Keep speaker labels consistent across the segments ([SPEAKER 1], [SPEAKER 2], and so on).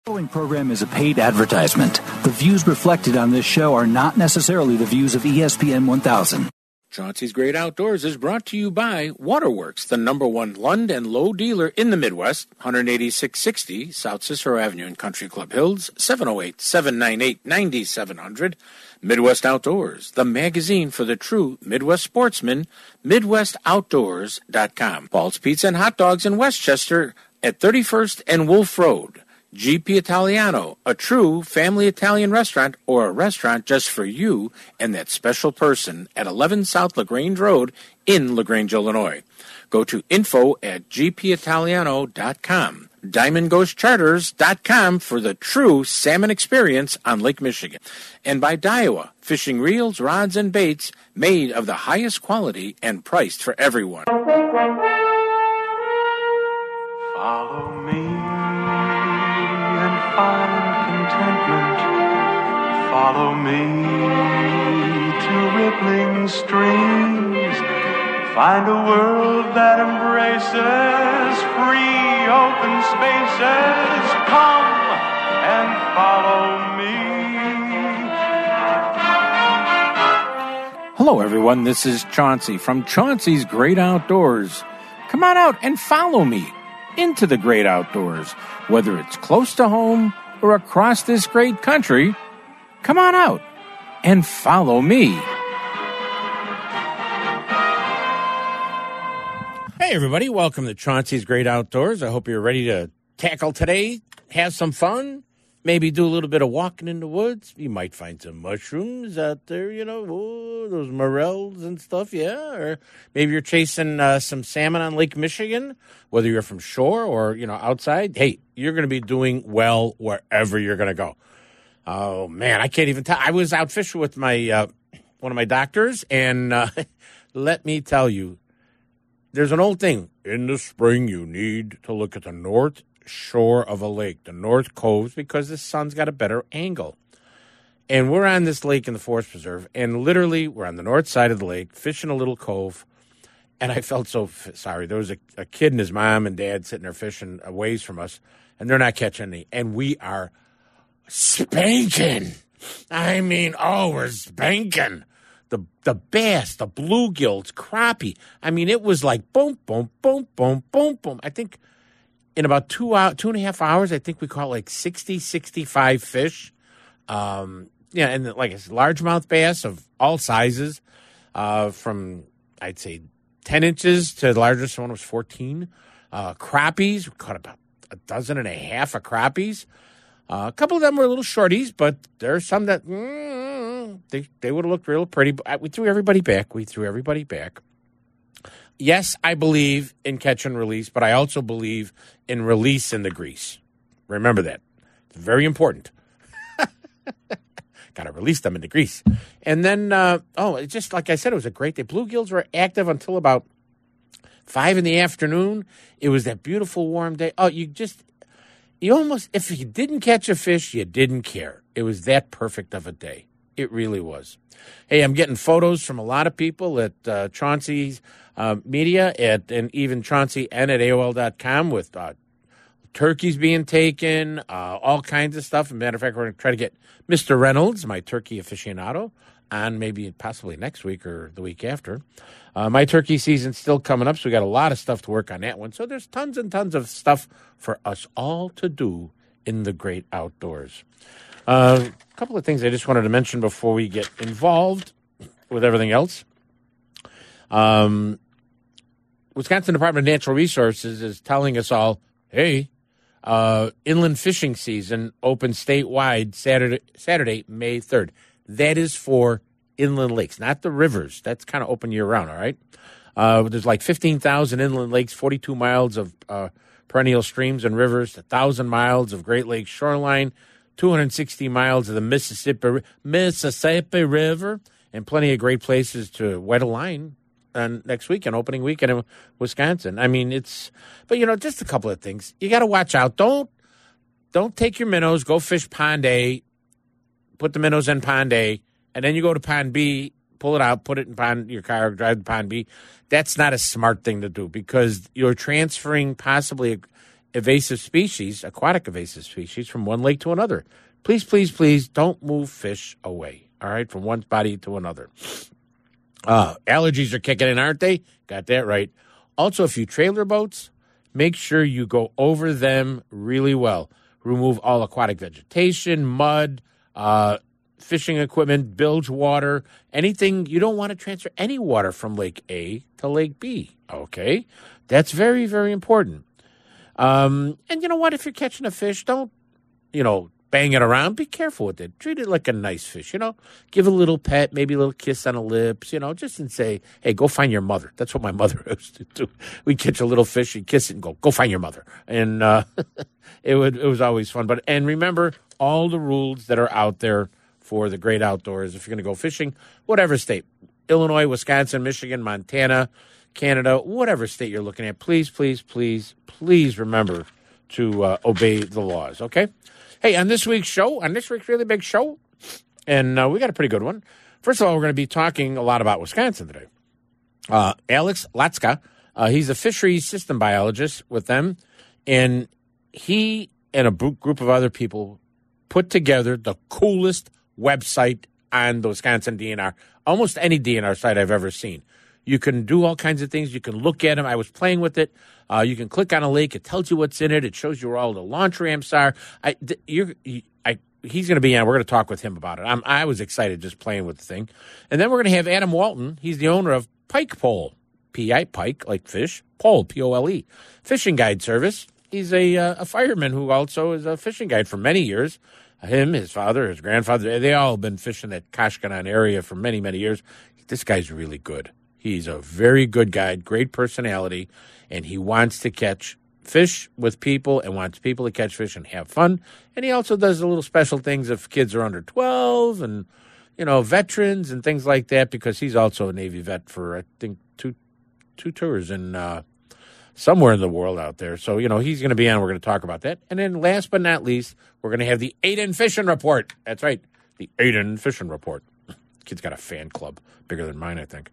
[SPEAKER 1] The following program is a paid advertisement. The views reflected on this show are not necessarily the views of ESPN 1000.
[SPEAKER 2] Chauncey's Great Outdoors is brought to you by Waterworks, the #1 Lund and Lowe dealer in the Midwest, 18660 South Cicero Avenue in Country Club Hills, 708-798-9700. Midwest Outdoors, the magazine for the true Midwest sportsman, MidwestOutdoors.com. Paul's Pizza and Hot Dogs in Westchester at 31st and Wolf Road. GP Italiano, a true family Italian restaurant or a restaurant just for you and that special person at 11 South LaGrange Road in LaGrange, Illinois. Go to info@gpitaliano.com. DiamondGhostCharters.com for the true salmon experience on Lake Michigan. And by Daiwa, fishing reels, rods, and baits made of the highest quality and priced for everyone.
[SPEAKER 3] Follow me and find contentment. Follow me to rippling streams. Find a world that embraces free open spaces. Come and follow me.
[SPEAKER 2] Hello, everyone. This is Chauncey from Chauncey's Great Outdoors. Come on out and follow me into the great outdoors, whether it's close to home or across this great country. Come on out and follow me. Hey, everybody. Welcome to Chauncey's Great Outdoors. I hope you're ready to tackle today, have some fun, maybe do a little bit of walking in the woods. You might find some mushrooms out there, those morels and stuff, yeah. Or maybe you're chasing some salmon on Lake Michigan, whether you're from shore or, outside. Hey, you're going to be doing well wherever you're going to go. Oh, man, I can't even tell. I was out fishing with my one of my doctors, and let me tell you, there's an old thing. In the spring, you need to look at the north shore of a lake, the North Coves, because the sun's got a better angle. And we're on this lake in the Forest Preserve, and literally we're on the north side of the lake, fishing a little cove, and I felt so sorry. There was a kid and his mom and dad sitting there fishing a ways from us, and they're not catching any, and we are spanking. I mean, we're spanking. The bass, the bluegills, crappie. I mean, it was like boom, boom, boom, boom, boom, boom. I think in about 2.5 hours, I think we caught like 60, 65 fish. And like it's largemouth bass of all sizes, from I'd say 10 inches to the largest one was 14. Crappies, we caught about 12.5 of crappies. A couple of them were little shorties, but there's some that they would have looked real pretty. But we threw everybody back. Yes, I believe in catch and release, but I also believe in release in the grease. Remember that. It's very important. Got to release them in the grease. And then, it's just like I said, it was a great day. Bluegills were active until about 5 in the afternoon. It was that beautiful warm day. You almost, if you didn't catch a fish, you didn't care. It was that perfect of a day. It really was. Hey, I'm getting photos from a lot of people at Chauncey's Media and even Chauncey and at AOL.com with turkeys being taken, all kinds of stuff. As a matter of fact, we're going to try to get Mr. Reynolds, my turkey aficionado, on maybe possibly next week or the week after. My turkey season's still coming up, so we got a lot of stuff to work on that one. So there's tons and tons of stuff for us all to do in the great outdoors. A couple of things I just wanted to mention before we get involved with everything else. Wisconsin Department of Natural Resources is telling us all, hey, inland fishing season opens statewide Saturday, May 3rd. That is for inland lakes, not the rivers. That's kind of open year-round, all right? There's like 15,000 inland lakes, 42 miles of perennial streams and rivers, 1,000 miles of Great Lakes shoreline, 260 miles of the Mississippi River, and plenty of great places to wet a line next weekend, opening weekend in Wisconsin. I mean, just a couple of things. You got to watch out. Don't take your minnows, go fish Pond A, put the minnows in Pond A, and then you go to Pond B, pull it out, put it in your car, drive to Pond B. That's not a smart thing to do because you're transferring possibly invasive species, aquatic invasive species, from one lake to another. Please, please, please don't move fish away, all right, from one body to another. Allergies are kicking in, aren't they? Got that right. Also, if you trailer boats, make sure you go over them really well. Remove all aquatic vegetation, mud, fishing equipment, bilge water, anything. You don't want to transfer any water from Lake A to Lake B, okay? That's very, very important. And you know what? If you're catching a fish, don't, bang it around. Be careful with it. Treat it like a nice fish, Give a little pet, maybe a little kiss on the lips, just and say, hey, go find your mother. That's what my mother used to do. We'd catch a little fish, she'd kiss it and go find your mother. And it was always fun. And remember all the rules that are out there for the great outdoors. If you're going to go fishing, whatever state, Illinois, Wisconsin, Michigan, Montana, Canada, whatever state you're looking at, please, please, please, please remember to obey the laws, okay? Hey, on this week's really big show, and we got a pretty good one. First of all, we're going to be talking a lot about Wisconsin today. Alex Latzka, he's a fisheries system biologist with them, and he and a group of other people put together the coolest website on the Wisconsin DNR, almost any DNR site I've ever seen. You can do all kinds of things. You can look at them. I was playing with it. You can click on a lake. It tells you what's in it. It shows you where all the launch ramps are. He's going to be on. We're going to talk with him about it. I was excited just playing with the thing. And then we're going to have Adam Walton. He's the owner of Pike Pole, P-I, Pike, like fish, Pole, P-O-L-E, fishing guide service. He's a fireman who also is a fishing guide for many years. Him, his father, his grandfather, they all have been fishing that Koshkonong area for many, many years. This guy's really good. He's a very good guide, great personality, and he wants to catch fish with people and wants people to catch fish and have fun. And he also does the little special things if kids are under 12 and, veterans and things like that, because he's also a Navy vet for, I think, two tours in somewhere in the world out there. So, he's going to be on. We're going to talk about that. And then last but not least, we're going to have the Aiden Fishing Report. That's right, the Aiden Fishing Report. Kid's got a fan club bigger than mine, I think.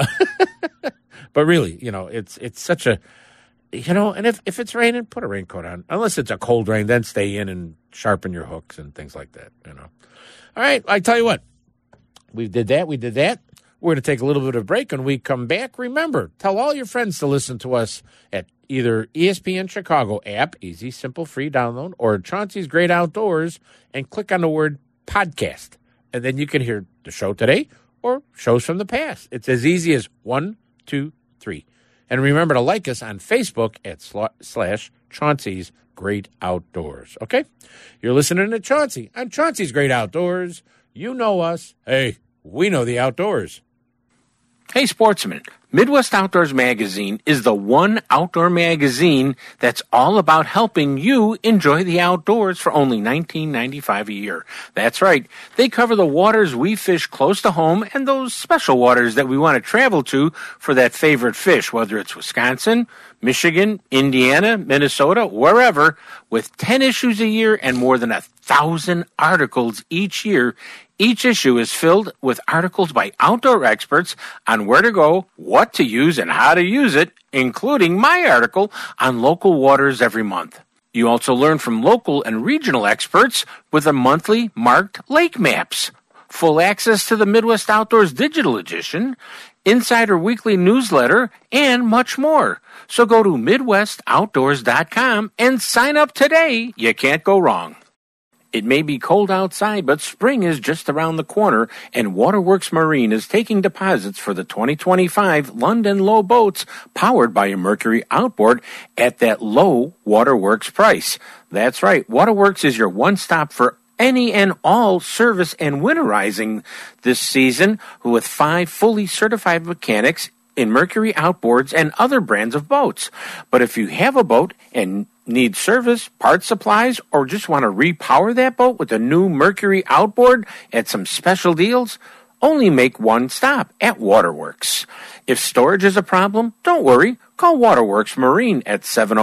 [SPEAKER 2] But really, it's such a, and if it's raining, put a raincoat on. Unless it's a cold rain, then stay in and sharpen your hooks and things like that, All right, I tell you what, we did that. We're going to take a little bit of a break. When we come back, remember, tell all your friends to listen to us at either ESPN Chicago app, easy, simple, free download, or Chauncey's Great Outdoors, and click on the word podcast. And then you can hear the show today or shows from the past. It's as easy as 1, 2, 3. And remember to like us on Facebook at /Chauncey's Great Outdoors. Okay? You're listening to Chauncey on Chauncey's Great Outdoors. You know us. Hey, we know the outdoors.
[SPEAKER 4] Hey, sportsman. Midwest Outdoors Magazine is the one outdoor magazine that's all about helping you enjoy the outdoors for only $19.95 a year. That's right. They cover the waters we fish close to home and those special waters that we want to travel to for that favorite fish, whether it's Wisconsin, Michigan, Indiana, Minnesota, wherever. With 10 issues a year and more than 1,000 articles each year, each issue is filled with articles by outdoor experts on where to go, what to use, and how to use it, including my article on local waters every month. You also learn from local and regional experts with a monthly marked lake maps, full access to the Midwest Outdoors Digital Edition, Insider Weekly newsletter, and much more. So go to MidwestOutdoors.com and sign up today. You can't go wrong. It may be cold outside, but spring is just around the corner, and Waterworks Marine is taking deposits for the 2025 London Low boats powered by a Mercury outboard at that low Waterworks price. That's right. Waterworks is your one-stop for any and all service and winterizing this season with 5 fully certified mechanics in Mercury outboards and other brands of boats. But if you have a boat and need service, parts supplies, or just want to repower that boat with a new Mercury outboard at some special deals, only make one stop at Waterworks. If storage is a problem, don't worry. Call Waterworks Marine at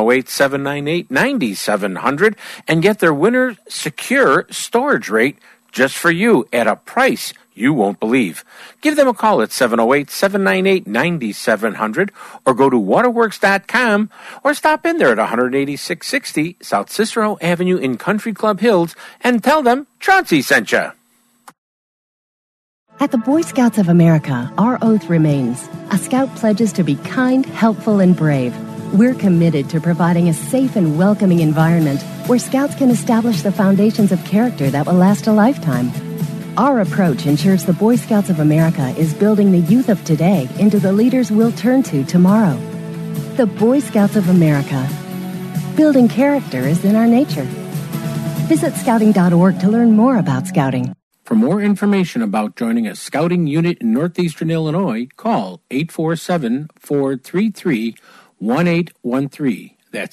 [SPEAKER 4] 708-798-9700 and get their winter secure storage rate just for you at a price you won't believe. Give them a call at 708-798-9700 or go to waterworks.com or stop in there at 18660 South Cicero Avenue in Country Club Hills and tell them Chauncey sent you.
[SPEAKER 5] At the Boy Scouts of America, our oath remains. A scout pledges to be kind, helpful, and brave. We're committed to providing a safe and welcoming environment where scouts can establish the foundations of character that will last a lifetime. Our approach ensures the Boy Scouts of America is building the youth of today into the leaders we'll turn to tomorrow. The Boy Scouts of America. Building character is in our nature. Visit scouting.org to learn more about scouting.
[SPEAKER 4] For more information about joining a scouting unit in northeastern Illinois, call 847-433-1813. That's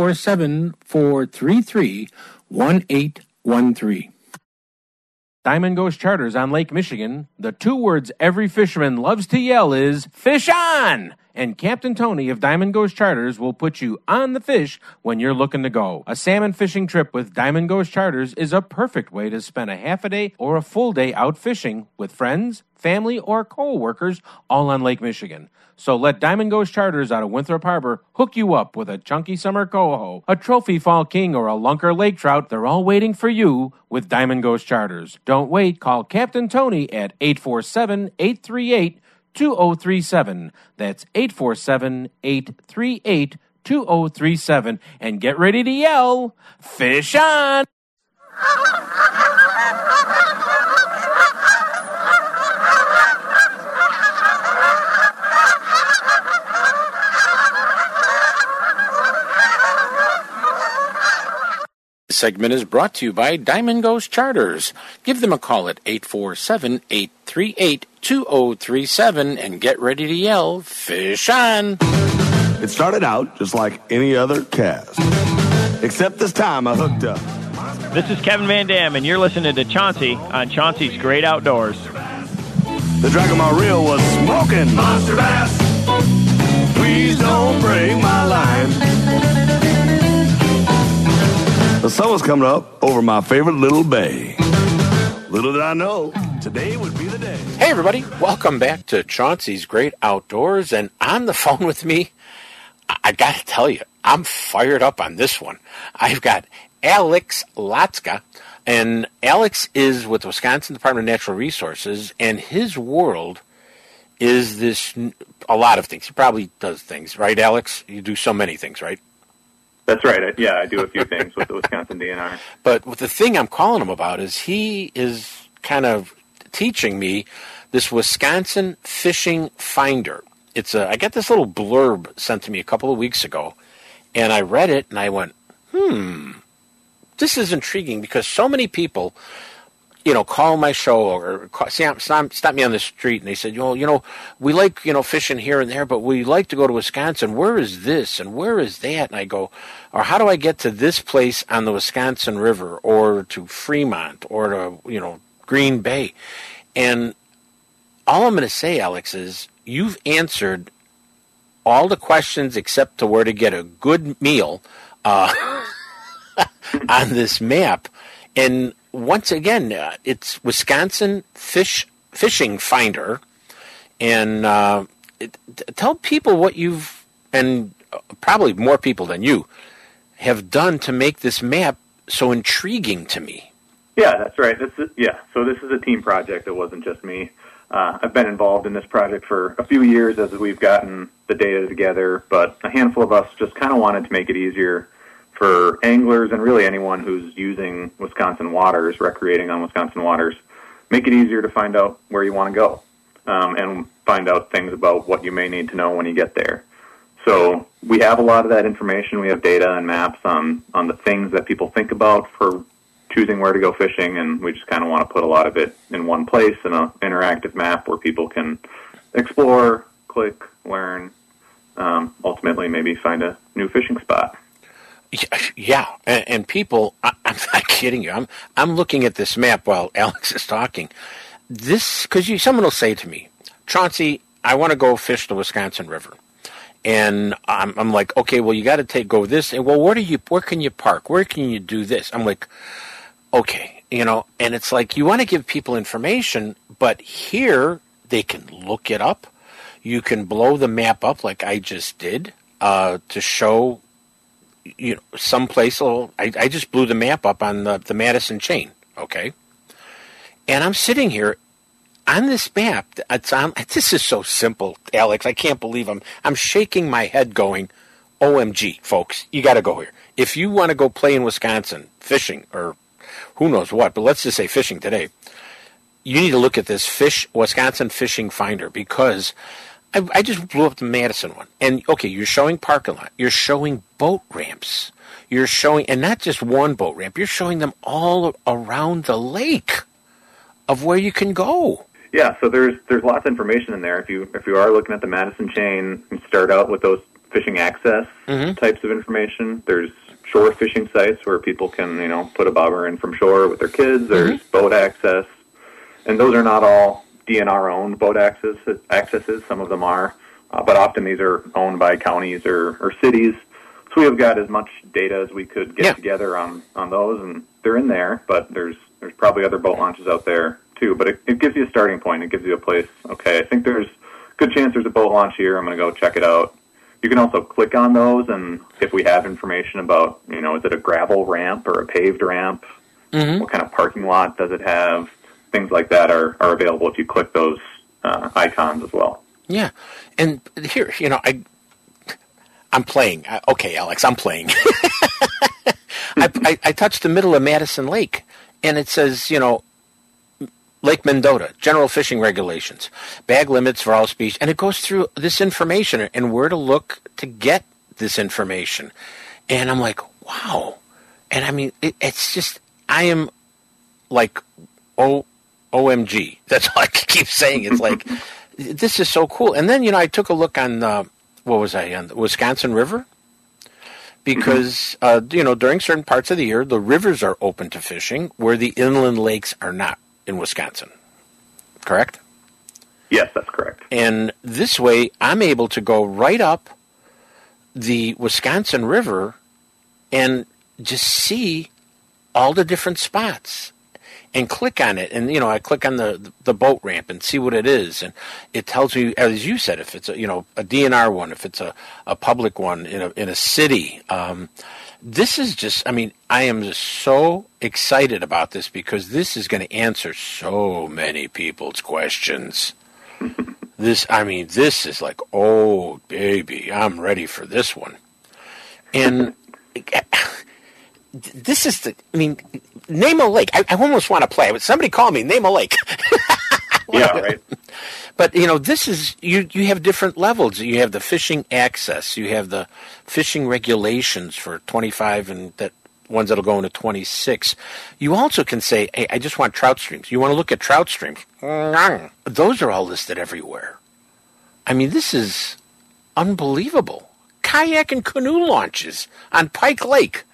[SPEAKER 4] 847-433-1813. Diamond Ghost Charters on Lake Michigan. The two words every fisherman loves to yell is, "Fish on!" And Captain Tony of Diamond Ghost Charters will put you on the fish when you're looking to go. A salmon fishing trip with Diamond Ghost Charters is a perfect way to spend a half a day or a full day out fishing with friends, family, or co-workers all on Lake Michigan. So let Diamond Ghost Charters out of Winthrop Harbor hook you up with a chunky summer coho, a trophy fall king, or a lunker lake trout. They're all waiting for you with Diamond Ghost Charters. Don't wait. Call Captain Tony at 847-838-2037. That's 847-838-2037. And get ready to yell, "Fish on!" This segment is brought to you by Diamond Ghost Charters. Give them a call at 847-838-2037 and get ready to yell, "Fish on!"
[SPEAKER 6] It started out just like any other cast, except this time I hooked up.
[SPEAKER 7] This is Kevin Van Dam, and you're listening to Chauncey on Chauncey's Great Outdoors.
[SPEAKER 6] The drag of my reel was smoking. Monster Bass, please don't break my line. The sun was coming up over my favorite little bay. Little did I know, today would be the day.
[SPEAKER 4] Hey everybody, welcome back to Chauncey's Great Outdoors, and on the phone with me, I gotta tell you, I'm fired up on this one. I've got Alex Latzka, and Alex is with the Wisconsin Department of Natural Resources, and his world is this, a lot of things. He probably does things, right, Alex? You do so many things, right?
[SPEAKER 8] That's right. I do a few things with the Wisconsin DNR.
[SPEAKER 4] But the thing I'm calling him about is he is kind of teaching me this Wisconsin Fishing Finder. I got this little blurb sent to me a couple of weeks ago, and I read it, and I went, this is intriguing because so many people, call my show or stop me on the street, and they said, we like, fishing here and there, but we like to go to Wisconsin. Where is this and where is that? And I go, or how do I get to this place on the Wisconsin River or to Fremont or to, Green Bay? And all I'm going to say, Alex, is you've answered all the questions except to where to get a good meal on this map. And once again, it's Wisconsin Fishing Finder. And tell people what you've, and probably more people than you, have done to make this map so intriguing to me.
[SPEAKER 8] Yeah, that's right. So this is a team project. It wasn't just me. I've been involved in this project for a few years as we've gotten the data together, but a handful of us just kind of wanted to make it easier for anglers and really anyone who's using Wisconsin waters, recreating on Wisconsin waters, make it easier to find out where you want to go and find out things about what you may need to know when you get there. So we have a lot of that information. We have data and maps on the things that people think about for choosing where to go fishing, and we just kind of want to put a lot of it in one place in an interactive map where people can explore, click, learn, ultimately maybe find a new fishing spot.
[SPEAKER 4] Yeah, and people, I'm not kidding you. I'm looking at this map while Alex is talking. Because someone will say to me, Chauncey, I want to go fish the Wisconsin River. And I'm like, okay, well, you got to go this. And well, where can you park? Where can you do this? I'm like, okay, and it's like you want to give people information, But here, they can look it up. You can blow the map up like I just did to show, someplace. I just blew the map up on the Madison chain, okay? And I'm sitting here on this map. This is so simple, Alex. I can't believe I'm shaking my head going, OMG, folks, you got to go here. If you want to go play in Wisconsin, fishing, or who knows what, but let's just say fishing today, you need to look at this Wisconsin Fishing Finder, because I just blew up the Madison one. And, okay, you're showing parking lot. You're showing boat ramps. You're showing, and not just one boat ramp, you're showing them all around the lake of where you can go.
[SPEAKER 8] Yeah, so there's lots of information in there. If you are looking at the Madison chain, you start out with those fishing access types of information. There's shore fishing sites where people can, put a bobber in from shore with their kids. There's boat access. And those are not all DNR-owned boat accesses. Some of them are. But often these are owned by counties or cities. So we have got as much data as we could get together on those, and they're in there. But there's probably other boat launches out there, too. But it gives you a starting point. It gives you a place. Okay, I think there's a good chance there's a boat launch here. I'm going to go check it out. You can also click on those, and if we have information about, is it a gravel ramp or a paved ramp? What kind of parking lot does it have? Things like that are available if you click those icons as well.
[SPEAKER 4] Yeah. And here, I'm playing. Okay, Alex, I'm playing. I touched the middle of Madison Lake, and it says, Lake Mendota, general fishing regulations, bag limits for all species, and it goes through this information and where to look to get this information. And I'm like, wow. And I mean, it's just, I am like, OMG. That's all I keep saying. It's like, this is so cool. And then, I took a look on, on the Wisconsin River? Because, during certain parts of the year, the rivers are open to fishing where the inland lakes are not in Wisconsin. Correct?
[SPEAKER 8] Yes, that's correct.
[SPEAKER 4] And this way, I'm able to go right up the Wisconsin River and just see all the different spots and click on it. And, I click on the boat ramp and see what it is. And it tells me, as you said, if it's a DNR one, if it's a public one in a city. This is just, I am just so excited about this because this is going to answer so many people's questions. This is like, oh, baby, I'm ready for this one. And this is name a lake. I almost want to play, but somebody call me, name a lake.
[SPEAKER 8] Yeah, right.
[SPEAKER 4] But, this is, you have different levels. You have the fishing access. You have the fishing regulations for 25 and that ones that'll go into 26. You also can say, hey, I just want trout streams. You want to look at trout streams. Those are all listed everywhere. This is unbelievable. Kayak and canoe launches on Pike Lake.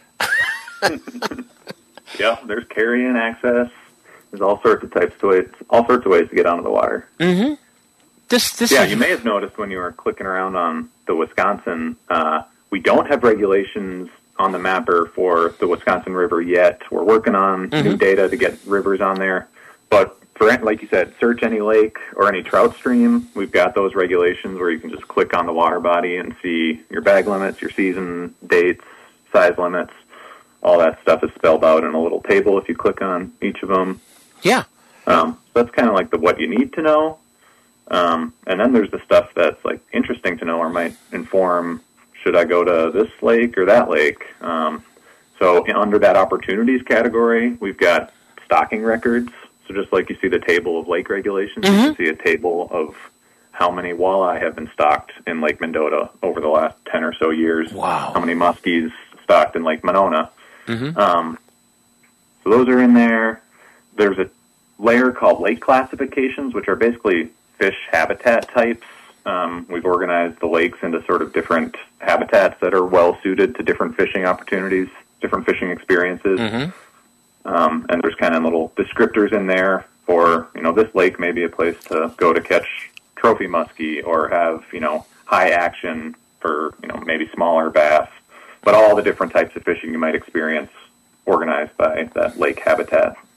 [SPEAKER 8] Yeah, there's carry-in access. There's all sorts of ways to get onto the water.
[SPEAKER 4] Mm-hmm.
[SPEAKER 8] You may have noticed when you were clicking around on the Wisconsin, we don't have regulations on the mapper for the Wisconsin River yet. We're working on new data to get rivers on there. But for, like you said, search any lake or any trout stream, we've got those regulations where you can just click on the water body and see your bag limits, your season dates, size limits. All that stuff is spelled out in a little table if you click on each of them.
[SPEAKER 4] Yeah.
[SPEAKER 8] So that's kind of like the what you need to know. And then there's the stuff that's like interesting to know or might inform, should I go to this lake or that lake? So under that opportunities category, we've got stocking records. So just like you see the table of lake regulations, you can see a table of how many walleye have been stocked in Lake Mendota over the last 10 or so years.
[SPEAKER 4] Wow.
[SPEAKER 8] How many muskies stocked in Lake Monona. So those are in there. There's a layer called lake classifications, which are basically fish habitat types. We've organized the lakes into sort of different habitats that are well suited to different fishing opportunities, different fishing experiences. And there's kind of little descriptors in there for, this lake may be a place to go to catch trophy muskie or have, high action for, maybe smaller bass. But all the different types of fishing you might experience organized by that lake habitat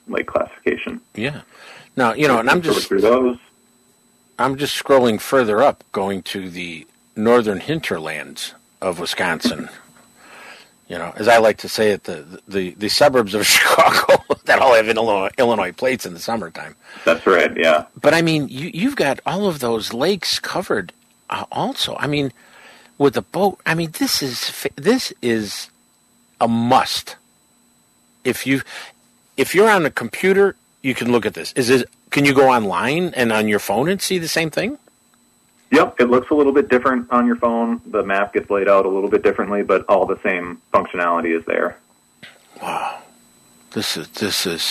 [SPEAKER 8] lake classification.
[SPEAKER 4] Yeah. Now, and I'm just scrolling further up, going to the northern hinterlands of Wisconsin. As I like to say it, the suburbs of Chicago that all have Illinois plates in the summertime.
[SPEAKER 8] That's right, yeah.
[SPEAKER 4] But, I mean, you've got all of those lakes covered also. I mean, with the boat, I mean, this is a must. If you're on a computer, you can look at this. Can you go online and on your phone and see the same thing?
[SPEAKER 8] Yep, it looks a little bit different on your phone. The map gets laid out a little bit differently, but all the same functionality is there.
[SPEAKER 4] Wow. This is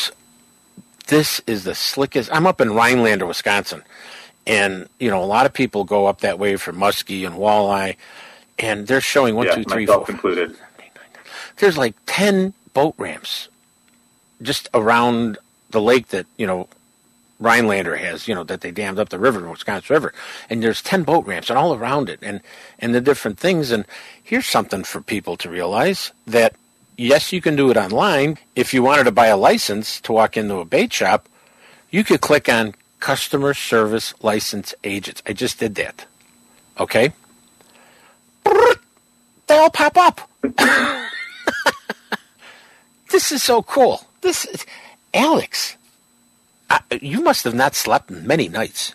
[SPEAKER 4] the slickest. I'm up in Rhinelander, Wisconsin, and a lot of people go up that way for muskie and walleye, and they're showing 1, 2, 3, 4
[SPEAKER 8] included.
[SPEAKER 4] There's like 10 boat ramps just around the lake that Rhinelander has, that they dammed up the river, the Wisconsin River. And there's 10 boat ramps and all around it and the different things. And here's something for people to realize that, yes, you can do it online. If you wanted to buy a license to walk into a bait shop, you could click on Customer Service License Agents. I just did that. Okay? They'll pop up. This is so cool. Alex, you must have not slept many nights.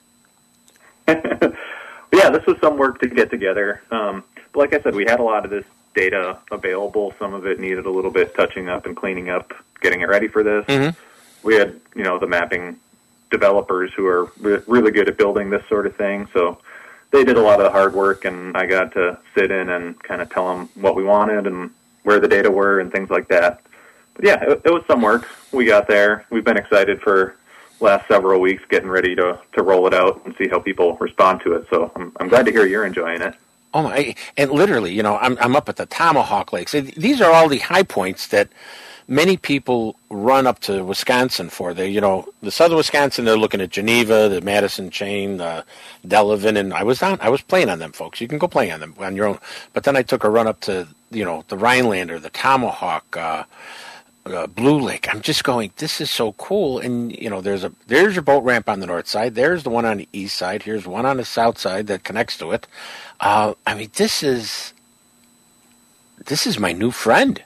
[SPEAKER 8] Yeah, this was some work to get together. But like I said, we had a lot of this data available. Some of it needed a little bit touching up and cleaning up, getting it ready for this.
[SPEAKER 4] Mm-hmm.
[SPEAKER 8] We had, the mapping developers who are really good at building this sort of thing. So they did a lot of the hard work, and I got to sit in and kind of tell them what we wanted and where the data were and things like that. But yeah, it was some work. We got there. We've been excited for last several weeks, getting ready to roll it out and see how people respond to it. So I'm glad to hear you're enjoying it.
[SPEAKER 4] Oh my! And literally, I'm up at the Tomahawk Lakes. These are all the high points that many people run up to Wisconsin for. They, the southern Wisconsin, they're looking at Geneva, the Madison Chain, Delavan, and I was playing on them, folks. You can go play on them on your own. But then I took a run up to, the Rhinelander, the Tomahawk, Blue Lake. I'm just going, this is so cool. And there's your boat ramp on the north side. There's the one on the east side. Here's one on the south side that connects to it. I mean, this is my new friend.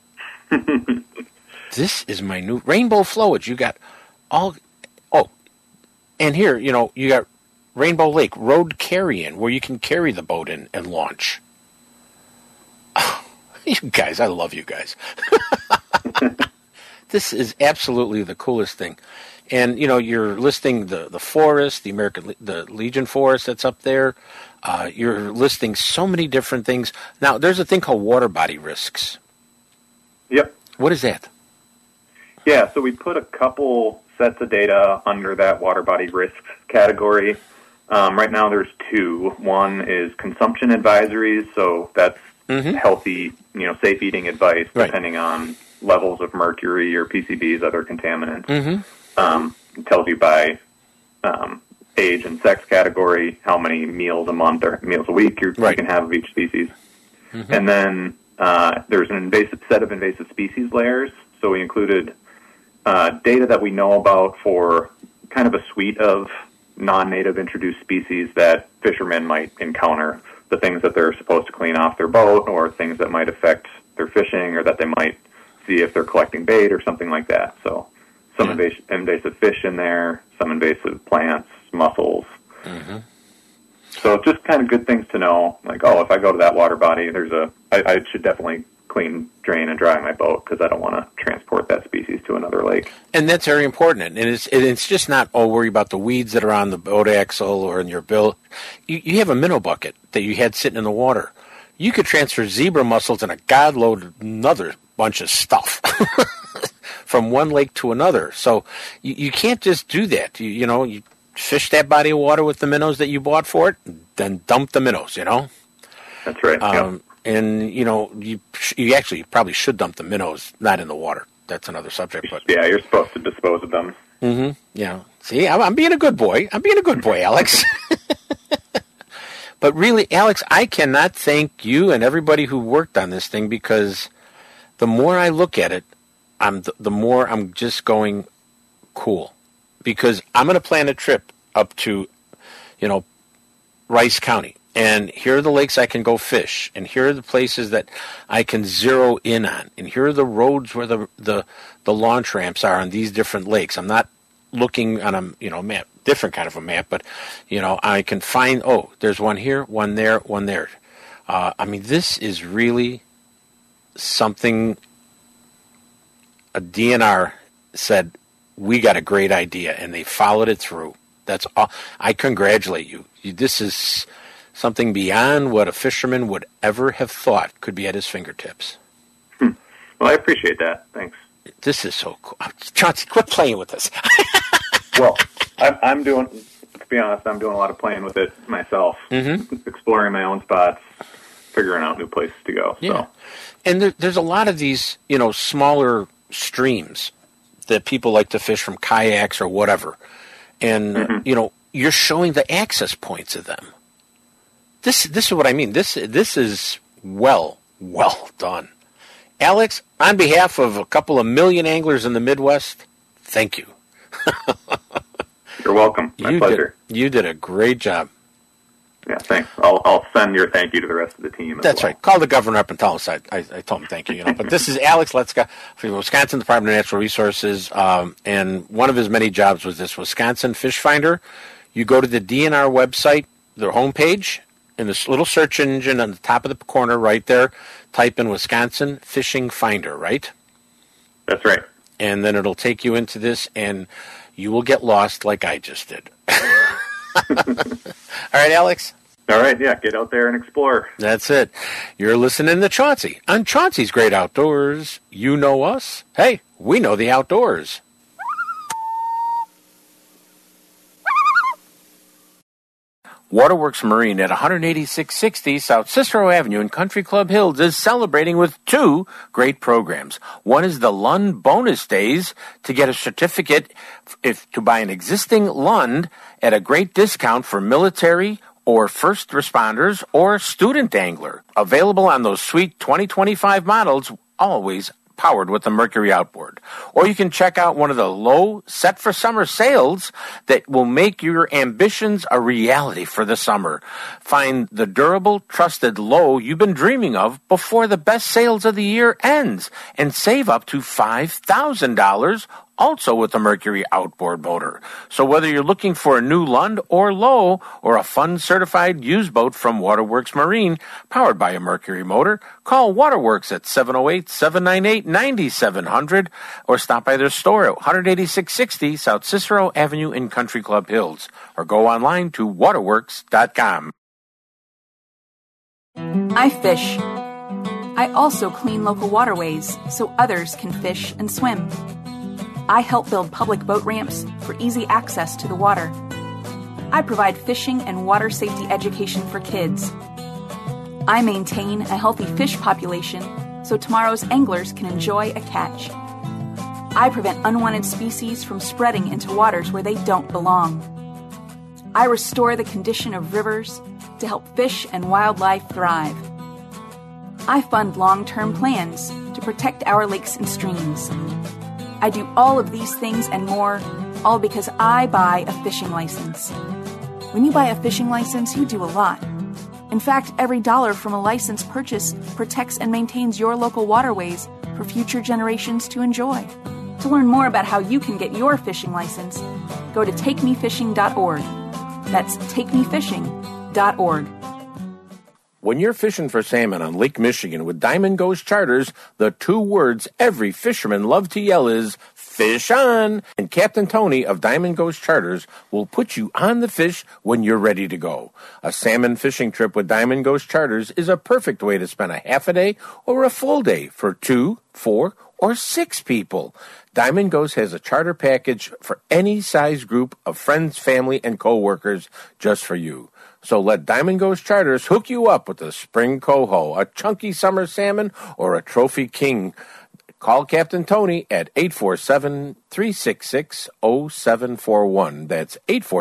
[SPEAKER 4] This is my new Rainbow Flowage. You got and here you got Rainbow Lake Road Carry-In, where you can carry the boat in and launch. You guys, I love you guys. This is absolutely the coolest thing. And, you're listing the forest, the Legion Forest that's up there. You're listing so many different things. Now, there's a thing called water body risks.
[SPEAKER 8] Yep.
[SPEAKER 4] What is that?
[SPEAKER 8] Yeah, so we put a couple sets of data under that water body risks category. Right now there's two. One is consumption advisories, so that's healthy, safe eating advice, depending on levels of mercury or PCBs, other contaminants. It tells you by age and sex category how many meals a month or meals a week you can have of each species. And then there's an invasive set of invasive species layers. So we included data that we know about for kind of a suite of non-native introduced species that fishermen might encounter, the things that they're supposed to clean off their boat or things that might affect their fishing or that they might see if they're collecting bait or something like that. So some invasive fish in there, some invasive plants, mussels. So just kind of good things to know, like, if I go to that water body, I should definitely clean, drain, and dry my boat because I don't want to transport that species to another lake.
[SPEAKER 4] And that's very important. And it's just not, worry about the weeds that are on the boat axle or in your bill. You have a minnow bucket that you had sitting in the water. You could transfer zebra mussels and a godload another bunch of stuff from one lake to another. So you can't just do that. You fish that body of water with the minnows that you bought for it, then dump the minnows,
[SPEAKER 8] That's right.
[SPEAKER 4] And, you actually probably should dump the minnows, not in the water. That's another subject. But
[SPEAKER 8] yeah, you're supposed to dispose of them.
[SPEAKER 4] Yeah. See, I'm being a good boy. Alex. But really, Alex, I cannot thank you and everybody who worked on this thing, because the more I look at it, the more I'm just going, cool because I'm going to plan a trip up to, Rice County. And here are the lakes I can go fish. And here are the places that I can zero in on. And here are the roads where the launch ramps are on these different lakes. I'm not looking on a map, different kind of a map, but, I can find, there's one here, one there, one there. This is really something a DNR said, we got a great idea, and they followed it through. That's all. I congratulate you. This is something beyond what a fisherman would ever have thought could be at his fingertips.
[SPEAKER 8] Well, I appreciate that. Thanks.
[SPEAKER 4] This is so cool. Chauncey, quit playing with this.
[SPEAKER 8] Well, I'm doing, to be honest, I'm doing a lot of playing with it myself, exploring my own spots, figuring out new places to go.
[SPEAKER 4] Yeah.
[SPEAKER 8] So.
[SPEAKER 4] And there's a lot of these, smaller streams that people like to fish from kayaks or whatever. And, you're showing the access points of them. This is what I mean. This is well done. Alex, on behalf of a couple of million anglers in the Midwest, thank you.
[SPEAKER 8] You're welcome. My pleasure.
[SPEAKER 4] You did a great job.
[SPEAKER 8] Yeah, thanks. I'll send your thank you to the rest of the team.
[SPEAKER 4] That's right. Call the governor up and tell him I told him thank you. But this is Alex Letzka from Wisconsin Department of Natural Resources, and one of his many jobs was this Wisconsin Fish Finder. You go to the DNR website, their homepage, in this little search engine on the top of the corner right there, type in Wisconsin Fishing Finder, right?
[SPEAKER 8] That's right.
[SPEAKER 4] And then it'll take you into this, and you will get lost like I just did. All right, Alex?
[SPEAKER 8] All right, yeah, get out there and explore.
[SPEAKER 4] That's it. You're listening to Chauncey on Chauncey's Great Outdoors. You know us. Hey, we know the outdoors. Waterworks Marine at 18660 South Cicero Avenue in Country Club Hills is celebrating with two great programs. One is the Lund Bonus Days to get a certificate to buy an existing Lund at a great discount for military or first responders or student angler. Available on those sweet 2025 models, always powered with the Mercury outboard. Or you can check out one of the low set for summer sales that will make your ambitions a reality for the summer. Find the durable, trusted low you've been dreaming of before the best sales of the year ends and save up to $5,000 also with the Mercury outboard motor. So whether you're looking for a new Lund or low or a fun-certified used boat from Waterworks Marine powered by a Mercury motor, call Waterworks at 708-798-9700 or stop by their store at 18660 South Cicero Avenue in Country Club Hills or go online to waterworks.com.
[SPEAKER 9] I fish. I also clean local waterways so others can fish and swim. I help build public boat ramps for easy access to the water. I provide fishing and water safety education for kids. I maintain a healthy fish population so tomorrow's anglers can enjoy a catch. I prevent unwanted species from spreading into waters where they don't belong. I restore the condition of rivers to help fish and wildlife thrive. I fund long-term plans to protect our lakes and streams. I do all of these things and more, all because I buy a fishing license. When you buy a fishing license, you do a lot. In fact, every dollar from a license purchase protects and maintains your local waterways for future generations to enjoy. To learn more about how you can get your fishing license, go to takemefishing.org. That's takemefishing.org.
[SPEAKER 4] When you're fishing for salmon on Lake Michigan with Diamond Ghost Charters, the two words every fisherman loves to yell is, fish on! And Captain Tony of Diamond Ghost Charters will put you on the fish when you're ready to go. A salmon fishing trip with Diamond Ghost Charters is a perfect way to spend a half a day or a full day for 2, 4, or 6 people. Diamond Ghost has a charter package for any size group of friends, family, and co-workers just for you. So let Diamond Ghost Charters hook you up with a spring coho, a chunky summer salmon, or a trophy king. Call Captain Tony at 847-366-0741. That's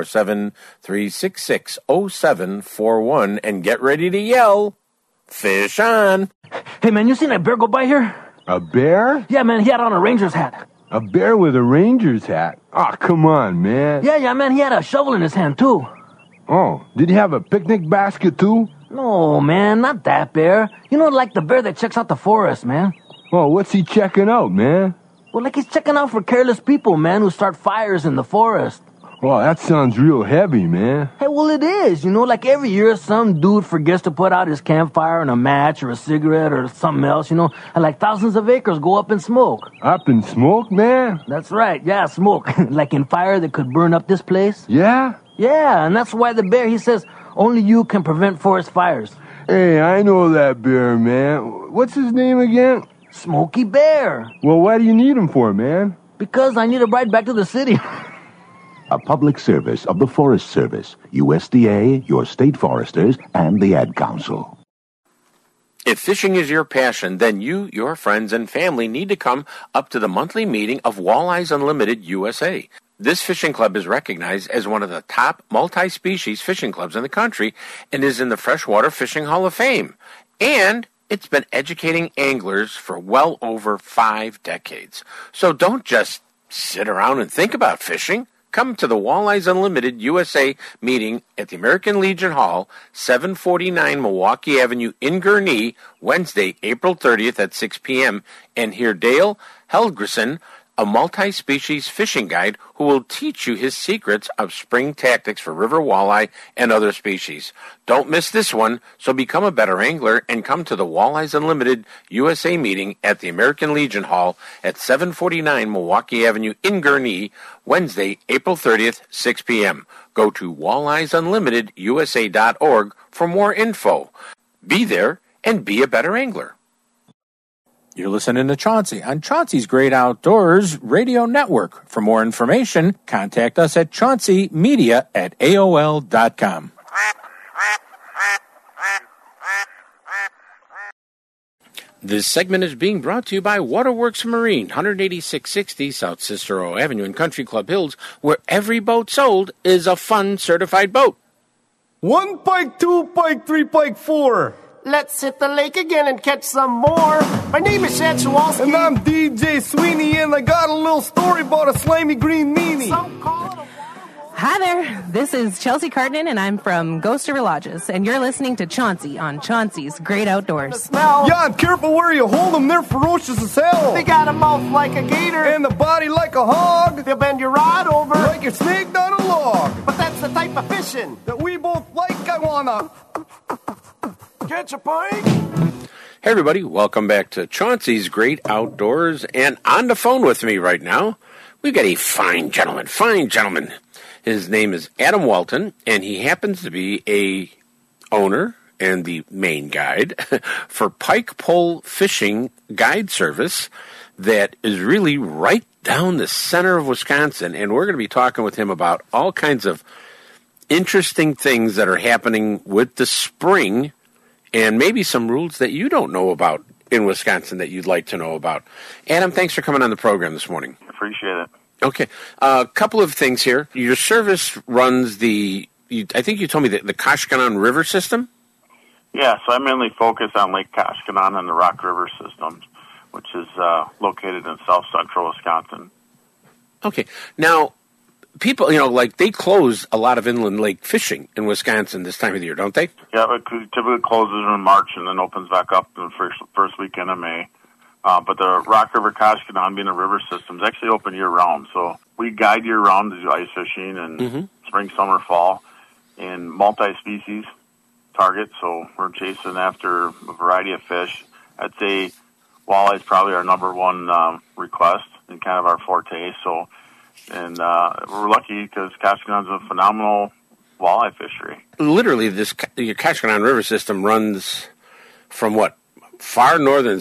[SPEAKER 4] 847-366-0741. And get ready to yell, fish on.
[SPEAKER 10] Hey, man, you seen that bear go by here?
[SPEAKER 6] A bear?
[SPEAKER 10] Yeah, man, he had on a ranger's hat.
[SPEAKER 6] A bear with a ranger's hat? Oh, come on, man.
[SPEAKER 10] Yeah, man, he had a shovel in his hand, too.
[SPEAKER 6] Oh, did he have a picnic basket, too?
[SPEAKER 10] No, man, not that bear. You know, like the bear that checks out the forest, man.
[SPEAKER 6] Oh, what's he checking out, man?
[SPEAKER 10] Well, like he's checking out for careless people, man, who start fires in the forest.
[SPEAKER 6] Oh, that sounds real heavy, man.
[SPEAKER 10] Hey, well, it is. You know, like every year some dude forgets to put out his campfire and a match or a cigarette or something else, you know, and like thousands of acres go up in smoke.
[SPEAKER 6] Up in smoke, man?
[SPEAKER 10] That's right, yeah, smoke. Like in fire that could burn up this place.
[SPEAKER 6] Yeah?
[SPEAKER 10] Yeah, and that's why the bear, he says, only you can prevent forest fires.
[SPEAKER 6] Hey, I know that bear, man. What's his name again?
[SPEAKER 10] Smokey Bear.
[SPEAKER 6] Well, why do you need him for, man?
[SPEAKER 10] Because I need a ride back to the city.
[SPEAKER 11] A public service of the Forest Service, USDA, your state foresters, and the Ad Council.
[SPEAKER 4] If fishing is your passion, then you, your friends, and family need to come up to the monthly meeting of Walleyes Unlimited USA. This fishing club is recognized as one of the top multi-species fishing clubs in the country and is in the Freshwater Fishing Hall of Fame. And it's been educating anglers for well over 5 decades. So don't just sit around and think about fishing. Come to the Walleyes Unlimited USA meeting at the American Legion Hall, 749 Milwaukee Avenue in Gurnee, Wednesday, April 30th at 6 p.m., and hear Dale Helgerson, a multi-species fishing guide who will teach you his secrets of spring tactics for river walleye and other species. Don't miss this one, so become a better angler and come to the Walleyes Unlimited USA meeting at the American Legion Hall at 749 Milwaukee Avenue in Gurnee, Wednesday, April 30th, 6 p.m. Go to walleyesunlimitedusa.org for more info. Be there and be a better angler.
[SPEAKER 2] You're listening to Chauncey on Chauncey's Great Outdoors Radio Network. For more information, contact us at chaunceymedia@aol.com. This segment is being brought to you by Waterworks Marine, 18660 South Cicero Avenue in Country Club Hills, where every boat sold is a fun certified boat.
[SPEAKER 12] 1 pike, 2 pike, 3 pike, 4.
[SPEAKER 13] Let's hit the lake again and catch some more. My name is Chad Chewalski.
[SPEAKER 12] And I'm DJ Sweeney, and I got a little story about a slimy green meanie.
[SPEAKER 14] Hi there, this is Chelsea Cardin, and I'm from Ghost River Lodges, and you're listening to Chauncey on Chauncey's Great Outdoors.
[SPEAKER 12] Yeah, and careful where you hold them, they're ferocious as hell.
[SPEAKER 13] They got a mouth like a gator.
[SPEAKER 12] And a body like a hog.
[SPEAKER 13] They'll bend your rod over.
[SPEAKER 12] Like you're snaked on a log.
[SPEAKER 13] But that's the type of fishing
[SPEAKER 12] that we both like. I wanna
[SPEAKER 13] catch a pike.
[SPEAKER 4] Hey everybody, welcome back to Chauncey's Great Outdoors, and on the phone with me right now, we've got a fine gentleman. His name is Adam Welton, and he happens to be a owner and the main guide for Pike Pole Fishing Guide Service that is really right down the center of Wisconsin, and we're going to be talking with him about all kinds of interesting things that are happening with the spring and maybe some rules that you don't know about in Wisconsin that you'd like to know about. Adam, thanks for coming on the program this morning.
[SPEAKER 8] Appreciate it.
[SPEAKER 4] Okay. A couple of things here. Your service runs I think you told me the Koshkonong River system?
[SPEAKER 15] Yeah, so I mainly focus on Lake Koshkonong and the Rock River system, which is located in south central Wisconsin.
[SPEAKER 4] Okay. Now, people, they close a lot of inland lake fishing in Wisconsin this time of the year, don't they?
[SPEAKER 15] Yeah, it typically closes in March and then opens back up in the first weekend of May. But the Rock River Koshkonong, being a river system, is actually open year-round. So we guide year-round to do ice fishing and spring, summer, fall in multi-species targets. So we're chasing after a variety of fish. I'd say walleye is probably our number one request and kind of our forte. So, and we're lucky because Koshkonong is a phenomenal walleye fishery.
[SPEAKER 4] Literally, the Koshkonong River system runs from what? Far north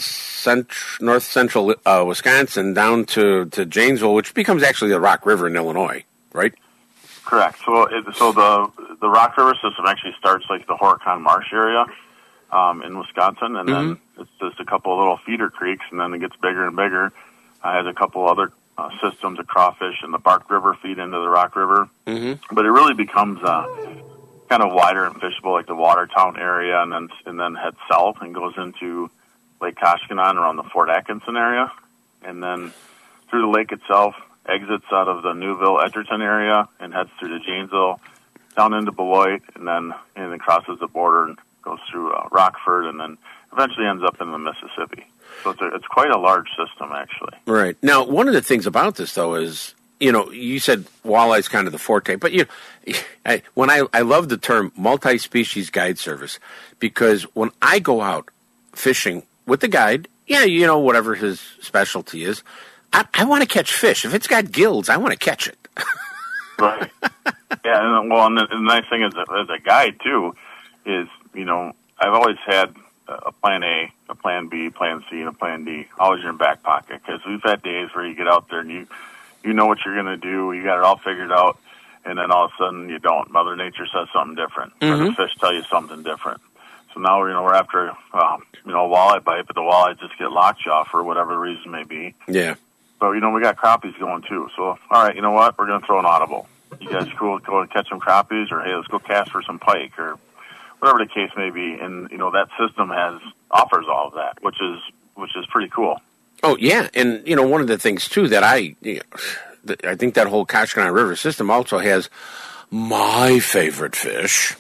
[SPEAKER 4] central Wisconsin down to Janesville, which becomes actually the Rock River in Illinois, right?
[SPEAKER 15] Correct. So the Rock River system actually starts like the Horicon Marsh area in Wisconsin, and then it's just a couple of little feeder creeks, and then it gets bigger and bigger. It has a couple other systems of crawfish, and the Bark River feed into the Rock River. But it really becomes kind of wider and fishable, like the Watertown area, and then heads south and goes into Lake Koshkonong around the Fort Atkinson area, and then through the lake itself, exits out of the Newville, Edgerton area, and heads through to Janesville, down into Beloit, and then crosses the border and goes through Rockford, and then eventually ends up in the Mississippi. So it's quite a large system, actually.
[SPEAKER 4] Right. Now, one of the things about this, though, is, you said walleye's kind of the forte, but I love the term multi-species guide service, because when I go out fishing with the guide, whatever his specialty is, I want to catch fish. If it's got gills, I want to catch it.
[SPEAKER 15] Right. Yeah, and the nice thing is, as a guide, too, is, I've always had a plan A, a plan B, plan C, and a plan D, always in your back pocket, because we've had days where you get out there and you know what you're going to do, you got it all figured out, and then all of a sudden you don't. Mother Nature says something different, or the fish tell you something different. So now, we're after, a walleye bite, but the walleye just get lockjaw for whatever the reason may be.
[SPEAKER 4] Yeah.
[SPEAKER 15] So, we got crappies going, too. So, all right, you know what? We're going to throw an audible. You guys cool? Go and catch some crappies, or, hey, let's go cast for some pike, or whatever the case may be. And, that system offers all of that, which is pretty cool.
[SPEAKER 4] Oh, yeah. And, one of the things, too, that I think that whole Koshkonong River system also has my favorite fish.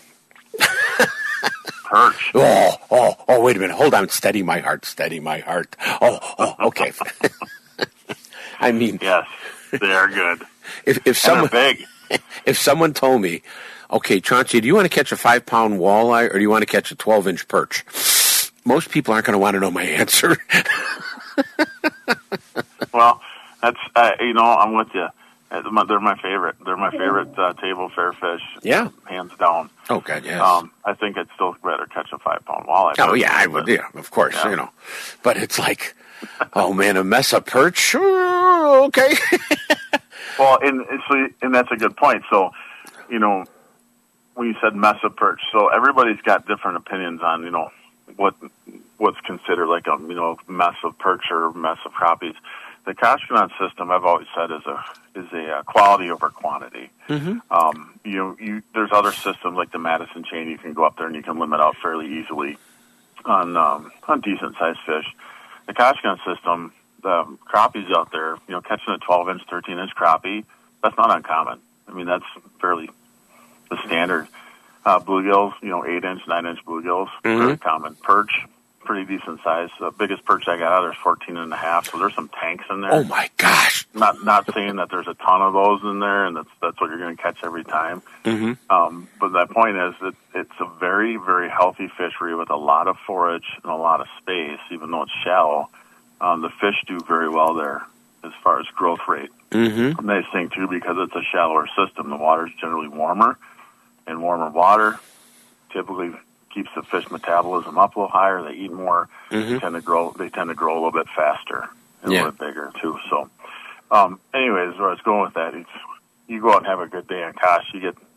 [SPEAKER 15] Perch.
[SPEAKER 4] Oh, wait a minute. Hold on. Steady my heart. Oh, okay. I mean,
[SPEAKER 15] yes, they are good.
[SPEAKER 4] If someone
[SPEAKER 15] big.
[SPEAKER 4] If someone told me, okay, Chauncey, do you want to catch a 5-pound walleye or do you want to catch a 12-inch perch? Most people aren't going to want to know my answer.
[SPEAKER 15] Well, that's I'm with you. They're my favorite. They're my favorite table fare fish.
[SPEAKER 4] Yeah,
[SPEAKER 15] hands down.
[SPEAKER 4] Oh God, yes.
[SPEAKER 15] I think I'd still rather catch a 5-pound walleye.
[SPEAKER 4] Oh yeah, I would. Yeah, of course.
[SPEAKER 15] Yeah.
[SPEAKER 4] But it's like, oh man, a mess of perch. Sure, okay.
[SPEAKER 15] Well, and that's a good point. So, when you said mess of perch, so everybody's got different opinions on what's considered like a mess of perch or mess of crappies. The Koshkonong system, I've always said, is a quality over quantity. Mm-hmm. There's other systems like the Madison chain. You can go up there and you can limit out fairly easily on decent sized fish. The Koshkonong system, the crappies out there, catching a 12-inch, 13-inch crappie, that's not uncommon. I mean, that's fairly the standard. Bluegills, 8-inch, 9-inch bluegills, very common. Perch, pretty decent size. The biggest perch I got out there is 14.5, so there's some tanks in there.
[SPEAKER 4] Oh my gosh!
[SPEAKER 15] Not saying that there's a ton of those in there, and that's what you're going to catch every time.
[SPEAKER 4] Mm-hmm.
[SPEAKER 15] But that point is that it's a very, very healthy fishery with a lot of forage and a lot of space, even though it's shallow. The fish do very well there as far as growth rate.
[SPEAKER 4] Mm-hmm.
[SPEAKER 15] A nice thing too, because it's a shallower system. The water's generally warmer, and warmer water typically keeps the fish metabolism up a little higher. They eat more.
[SPEAKER 4] Mm-hmm.
[SPEAKER 15] They tend to grow a little bit faster and a little bit bigger too. So, anyways, where I was going with that, you go out and have a good day on Kosh, you get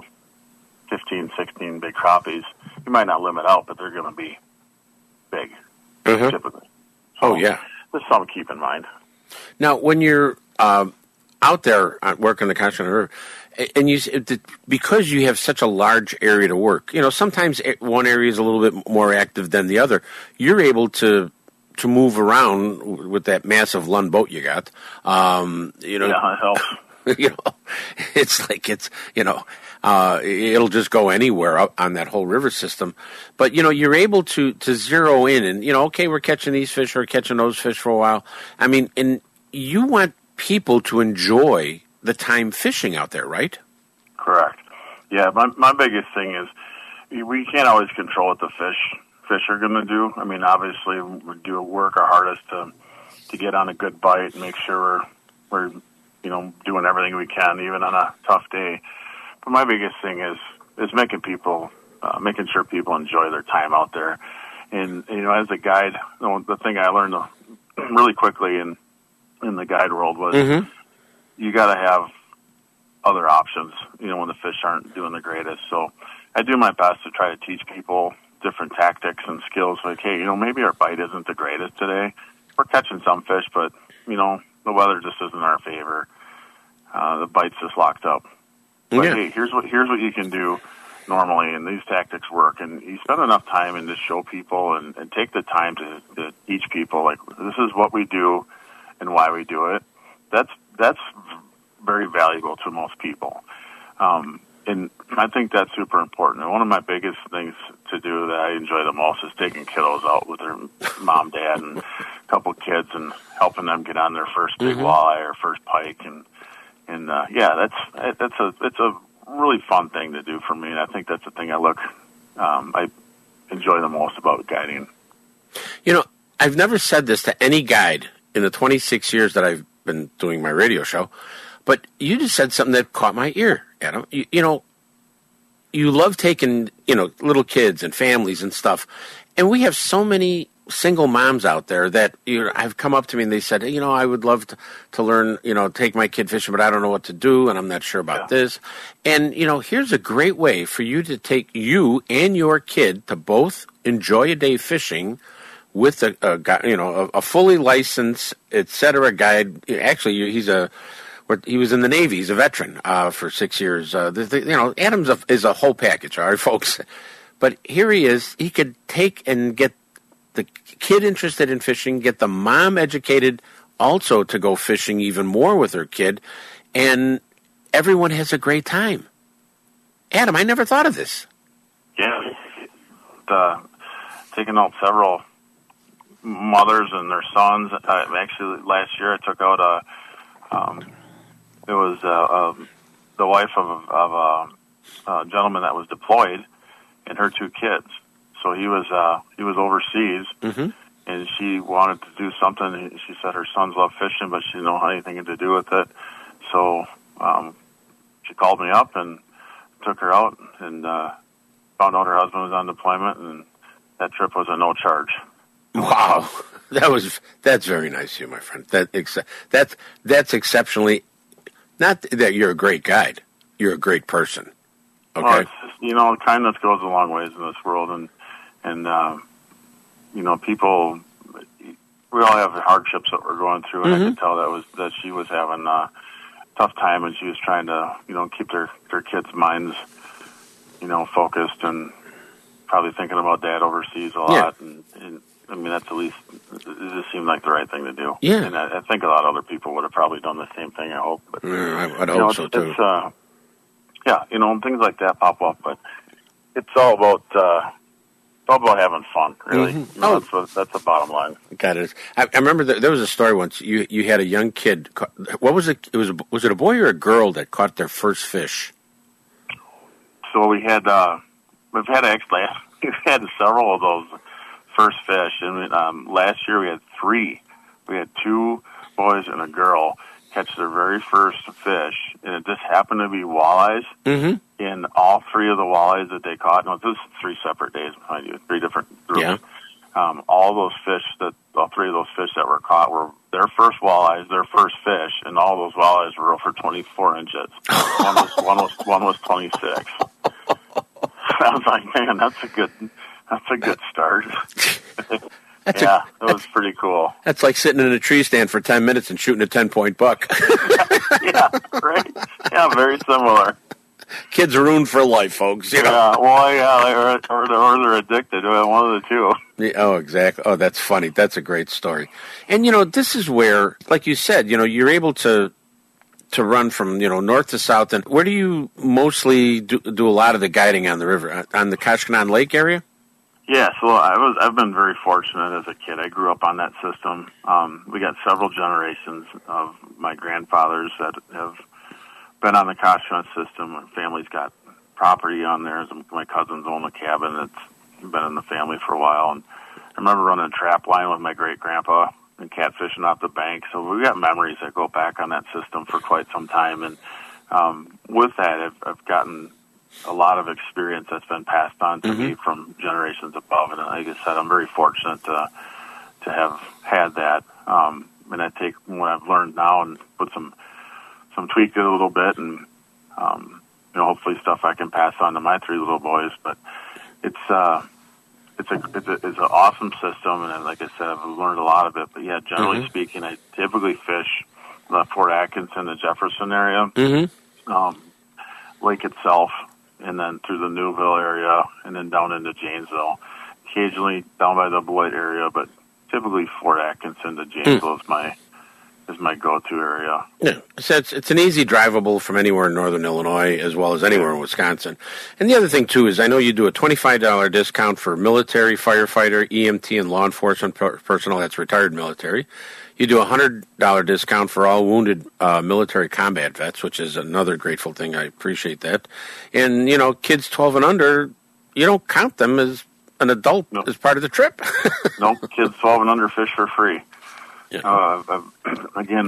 [SPEAKER 15] 15, 16 big crappies. You might not limit out, but they're going to be big typically. So,
[SPEAKER 4] oh yeah,
[SPEAKER 15] there's something to keep in mind.
[SPEAKER 4] Now, when you're out there working the Koshkonong River, and because you have such a large area to work, sometimes one area is a little bit more active than the other. You're able to move around with that massive Lund boat you got.
[SPEAKER 15] Yeah, it helps.
[SPEAKER 4] It's like it'll just go anywhere up on that whole river system. But you're able to zero in and okay, we're catching these fish or catching those fish for a while. I mean, and you want people to enjoy the time fishing out there, right?
[SPEAKER 15] Correct. Yeah, my biggest thing is we can't always control what the fish are going to do. I mean, obviously we do work our hardest to get on a good bite and make sure we're doing everything we can, even on a tough day. But my biggest thing is making sure people enjoy their time out there. And as a guide, the thing I learned really quickly in the guide world was you got to have other options, when the fish aren't doing the greatest. So I do my best to try to teach people different tactics and skills. Like, hey, maybe our bite isn't the greatest today. We're catching some fish, but, the weather just isn't in our favor. The bite's just locked up. But hey, here's what you can do normally, and these tactics work. And you spend enough time and just show people and take the time to teach people, like, this is what we do and why we do it. that's very valuable to most people. And I think that's super important. And one of my biggest things to do that I enjoy the most is taking kiddos out with their mom, dad, and a couple kids and helping them get on their first big walleye or first pike. And it's a really fun thing to do for me. And I think that's the thing I enjoy the most about guiding.
[SPEAKER 4] You know, I've never said this to any guide in the 26 years that I've been doing my radio show, but you just said something that caught my ear, Adam. You know, you love taking, little kids and families and stuff, and we have so many single moms out there that have come up to me and they said, I would love to learn, take my kid fishing, but I don't know what to do, and I'm not sure about this. And, here's a great way for you to take you and your kid to both enjoy a day fishing with a fully licensed, et cetera, guide. Actually, he was in the Navy. He's a veteran for 6 years. Adam's is a whole package, all right, folks. But here he is. He could take and get the kid interested in fishing, get the mom educated also to go fishing even more with her kid, and everyone has a great time. Adam, I never thought of this.
[SPEAKER 15] Yeah. Taking out several mothers and their sons. Actually, last year I took out the wife of a gentleman that was deployed and her two kids. So he was overseas, and she wanted to do something. She said her sons love fishing, but she didn't know anything to do with it. So she called me up and took her out, and found out her husband was on deployment, and that trip was a no charge.
[SPEAKER 4] Wow, that's very nice of you, my friend. That's exceptionally. Not that you're a great guide, you're a great person. Okay,
[SPEAKER 15] well, it's just, kindness goes a long ways in this world, and people. We all have hardships that we're going through, and I could tell that she was having a tough time, and she was trying to keep their kids' minds focused, and probably thinking about dad overseas a lot, and I mean, that's at least, it just seemed like the right thing to do.
[SPEAKER 4] Yeah.
[SPEAKER 15] And I think a lot of other people would have probably done the same thing, I hope. But,
[SPEAKER 4] I'd hope so, too.
[SPEAKER 15] Things like that pop up, but it's all about having fun, really. That's the bottom line.
[SPEAKER 4] Got it. I remember there was a story once, you had a young kid, what was it? Was it a boy or a girl that caught their first fish?
[SPEAKER 15] So we've had several of those first fish, and last year we had 3. We had 2 boys and a girl catch their very first fish, and it just happened to be walleyes. And all 3 of the walleyes that they caught, this is 3 separate days behind you, 3 different groups.
[SPEAKER 4] Yeah.
[SPEAKER 15] All 3 of those fish that were caught were their first walleyes, their first fish, and all those walleyes were over 24 inches. one was 26. I was like, man, that's a good start. It was pretty cool.
[SPEAKER 4] That's like sitting in a tree stand for 10 minutes and shooting a 10-point buck.
[SPEAKER 15] Yeah, right. Yeah, very similar.
[SPEAKER 4] Kids are ruined for life, folks.
[SPEAKER 15] Or they're addicted to it, one of the two.
[SPEAKER 4] Yeah, oh, exactly. Oh, that's funny. That's a great story. And, this is where, like you said, you're able to run from, north to south. And where do you mostly do a lot of the guiding on the river? On the Kashkanan Lake area?
[SPEAKER 15] Yeah, so I've been very fortunate as a kid. I grew up on that system. We got several generations of my grandfathers that have been on the Kashkanan system. My family's got property on there. My cousins own a cabin that's been in the family for a while. And I remember running a trap line with my great-grandpa and catfishing off the bank. So we got memories that go back on that system for quite some time. And with that, I've gotten a lot of experience that's been passed on to me from generations above. And like I said, I'm very fortunate to have had that. And I take what I've learned now and put some tweak it a little bit, and hopefully stuff I can pass on to my 3 little boys. But it's an awesome system, and like I said, I've learned a lot of it. But yeah, generally speaking, I typically fish the Fort Atkinson, the Jefferson area, lake itself, and then through the Newville area, and then down into Janesville. Occasionally down by the Beloit area, but typically Fort Atkinson to Janesville is is my go-to area.
[SPEAKER 4] Yeah, so it's an easy drivable from anywhere in northern Illinois as well as anywhere in Wisconsin. And the other thing, too, is I know you do a $25 discount for military, firefighter, EMT, and law enforcement personnel that's retired military. You do a $100 discount for all wounded military combat vets, which is another grateful thing. I appreciate that. And, you know, kids 12 and under, you don't count them as an adult as part of the trip.
[SPEAKER 15] Nope, kids 12 and under fish for free.
[SPEAKER 4] Yeah.
[SPEAKER 15] Again,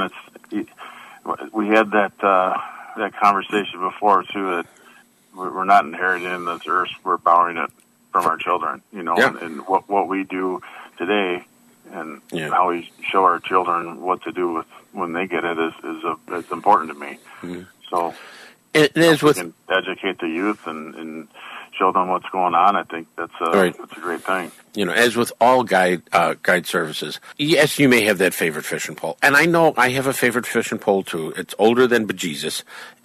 [SPEAKER 15] we had that conversation before too. That we're not inheriting this earth; we're borrowing it from our children. You know, and what we do today, and how we show our children what to do with when they get it is important to me.
[SPEAKER 4] Mm-hmm.
[SPEAKER 15] So,
[SPEAKER 4] it is
[SPEAKER 15] we can educate the youth and show them what's going on. I think that's a great thing.
[SPEAKER 4] You know, as with all guide services, yes, you may have that favorite fishing pole, and I know I have a favorite fishing pole too. It's older than bejesus,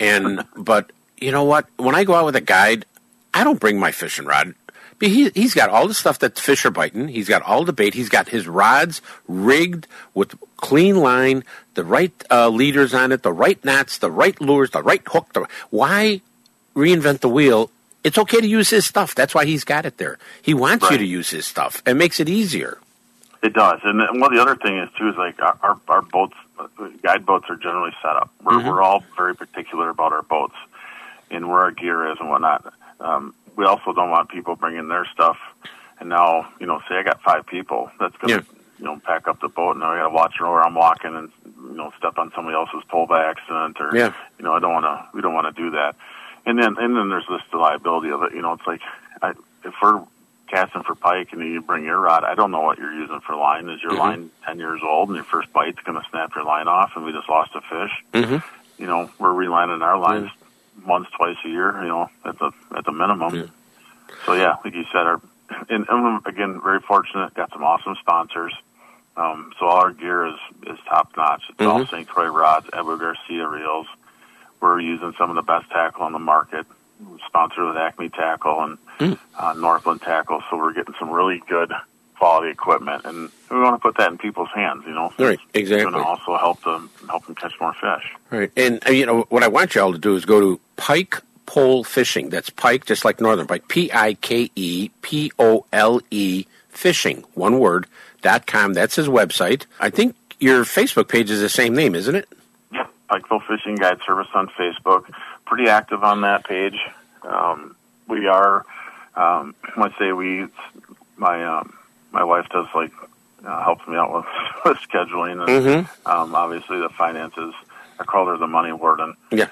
[SPEAKER 4] but you know what? When I go out with a guide, I don't bring my fishing rod. He's got all the stuff that the fish are biting. He's got all the bait. He's got his rods rigged with clean line, the right leaders on it, the right knots, the right lures, the right hook. Why reinvent the wheel? It's okay to use his stuff. That's why he's got it there. He wants you to use his stuff. It makes it easier.
[SPEAKER 15] It does. And one of the other thing is, too, is like our boats, guide boats are generally set up. We're all very particular about our boats and where our gear is and whatnot. We also don't want people bringing their stuff. And now, you know, say I got 5 people. That's going to, pack up the boat. And I got to watch where I'm walking and, step on somebody else's pole by accident. Or, we don't want to do that. And then there's the liability of it. You know, it's like if we're casting for pike and you bring your rod, I don't know what you're using for line. Is your line 10 years old and your first bite's going to snap your line off and we just lost a fish? You know, we're relining our lines once, twice a year. You know, at the minimum. So like you said, and again, very fortunate. Got some awesome sponsors. So all our gear is top notch. It's all St. Croix rods, Edward Garcia reels. We're using some of the best tackle on the market. We're sponsored with Acme Tackle and Northland Tackle, so we're getting some really good quality equipment, and we want to put that in people's hands. You know,
[SPEAKER 4] right? Exactly.
[SPEAKER 15] And also help them catch more fish.
[SPEAKER 4] Right, and what I want y'all to do is go to Pike Pole Fishing. That's Pike, just like Northern Pike. PIKEPOLE Fishing, one word, .com. That's his website. I think your Facebook page is the same name, isn't it?
[SPEAKER 15] Pikeville Fishing Guide Service on Facebook. Pretty active on that page. We are, let's say my wife does helps me out with scheduling and obviously the finances. I call her the money warden. Yeah.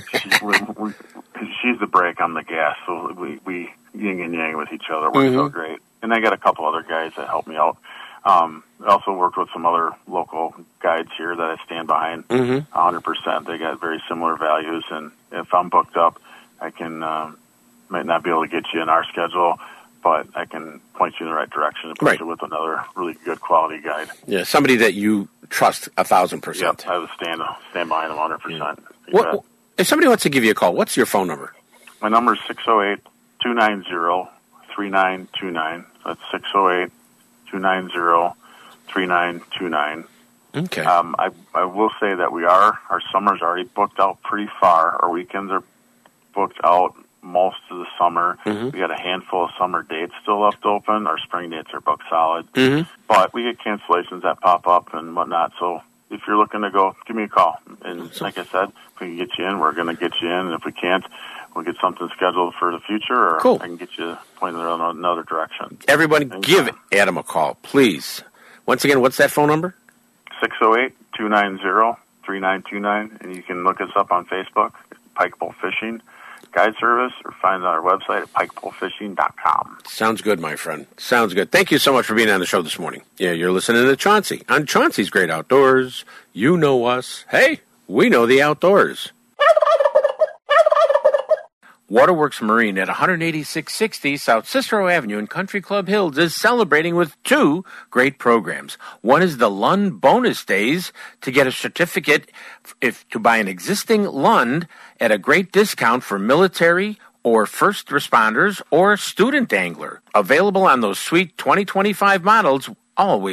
[SPEAKER 15] She's the brake, I'm the gas, so we yin and yang with each other. Works out great. And I got a couple other guys that help me out. I also worked with some other local guides here that I stand behind 100%. They got very similar values, and if I'm booked up, I can might not be able to get you in our schedule, but I can point you in the right direction and put you with another really good quality guide.
[SPEAKER 4] Yeah, somebody that you trust 1,000%.
[SPEAKER 15] Yep, I would stand behind them 100%.
[SPEAKER 4] Yeah. If somebody wants to give you a call, what's your phone number?
[SPEAKER 15] My number is 608-290-3929. That's 608-290-3929.
[SPEAKER 4] Okay.
[SPEAKER 15] I will say that our summer's already booked out pretty far. Our weekends are booked out most of the summer. We got a handful of summer dates still left open. Our spring dates are booked solid. But we get cancellations that pop up and whatnot. So if you're looking to go, give me a call. And like I said, if we can get you in, we're going to get you in. And if we can't, we'll get something scheduled for the future, or I can get you pointed in another direction.
[SPEAKER 4] Everybody give Adam a call, please. Once again, what's that phone number?
[SPEAKER 15] 608-290-3929. And you can look us up on Facebook, Pikeville Fishing Guide Service, or find it on our website at pikevillefishing.com.
[SPEAKER 4] Sounds good, my friend. Sounds good. Thank you so much for being on the show this morning. Yeah, you're listening to Chauncey on Chauncey's Great Outdoors. You know us. Hey, we know the outdoors. Waterworks Marine at 18660 South Cicero Avenue in Country Club Hills is celebrating with 2 great programs. One is the Lund Bonus Days to get a certificate to buy an existing Lund at a great discount for military or first responders or student angler. Available on those sweet 2025 models, always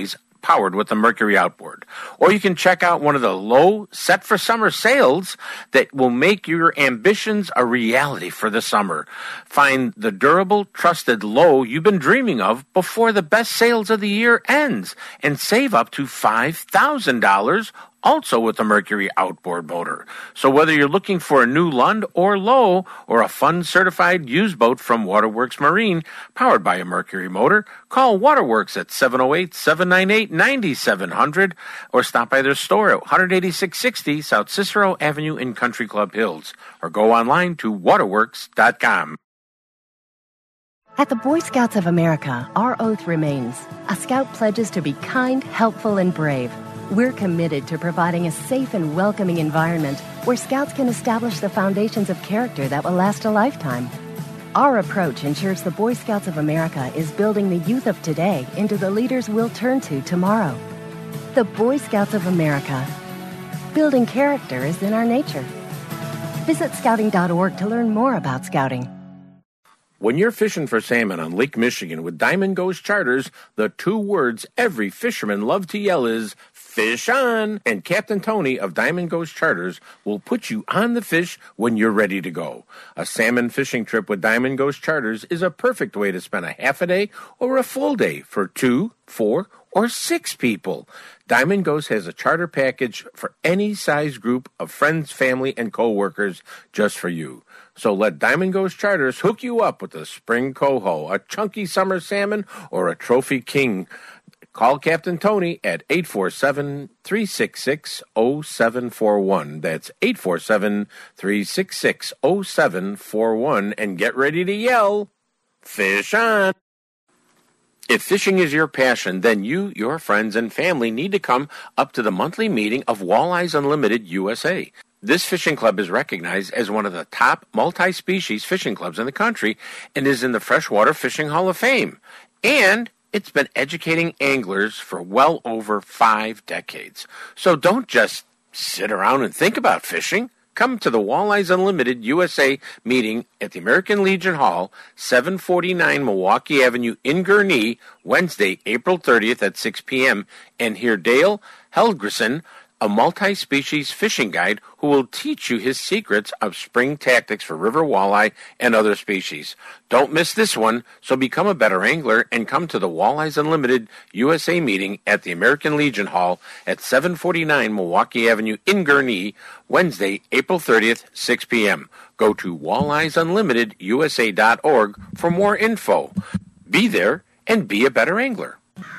[SPEAKER 4] powered with the Mercury outboard. Or you can check out one of the low set for summer sales that will make your ambitions a reality for the summer. Find the durable, trusted low you've been dreaming of before the best sales of the year ends and save up to $5,000 also with the Mercury outboard motor. So whether you're looking for a new Lund or Low or a fun-certified used boat from Waterworks Marine powered by a Mercury motor, call Waterworks at 708-798-9700 or stop by their store at 18660 South Cicero Avenue in Country Club Hills or go online to waterworks.com.
[SPEAKER 5] At the Boy Scouts of America, our oath remains. A scout pledges to be kind, helpful, and brave. We're committed to providing a safe and welcoming environment where scouts can establish the foundations of character that will last a lifetime. Our approach ensures the Boy Scouts of America is building the youth of today into the leaders we'll turn to tomorrow. The Boy Scouts of America. Building character is in our nature. Visit scouting.org to learn more about scouting.
[SPEAKER 4] When you're fishing for salmon on Lake Michigan with Diamond Ghost Charters, the two words every fisherman loves to yell is fish on, and Captain Tony of Diamond Ghost Charters will put you on the fish when you're ready to go. A salmon fishing trip with Diamond Ghost Charters is a perfect way to spend a half a day or a full day for 2, 4, or 6 people. Diamond Ghost has a charter package for any size group of friends, family, and co-workers just for you. So let Diamond Ghost Charters hook you up with a spring coho, a chunky summer salmon, or a trophy king. Call Captain Tony at 847-366-0741. That's 847-366-0741. And get ready to yell, fish on. If fishing is your passion, then you, your friends, and family need to come up to the monthly meeting of Walleyes Unlimited USA. This fishing club is recognized as one of the top multi-species fishing clubs in the country and is in the Freshwater Fishing Hall of Fame. And it's been educating anglers for well over 5 decades. So don't just sit around and think about fishing. Come to the Walleyes Unlimited USA meeting at the American Legion Hall, 749 Milwaukee Avenue in Gurnee, Wednesday, April 30th at 6 p.m. and hear Dale Helgerson, a multi-species fishing guide who will teach you his secrets of spring tactics for river walleye and other species. Don't miss this one, so become a better angler and come to the Walleyes Unlimited USA meeting at the American Legion Hall at 749 Milwaukee Avenue in Gurnee, Wednesday, April 30th, 6 p.m. Go to walleyesunlimitedusa.org for more info. Be there and be a better angler.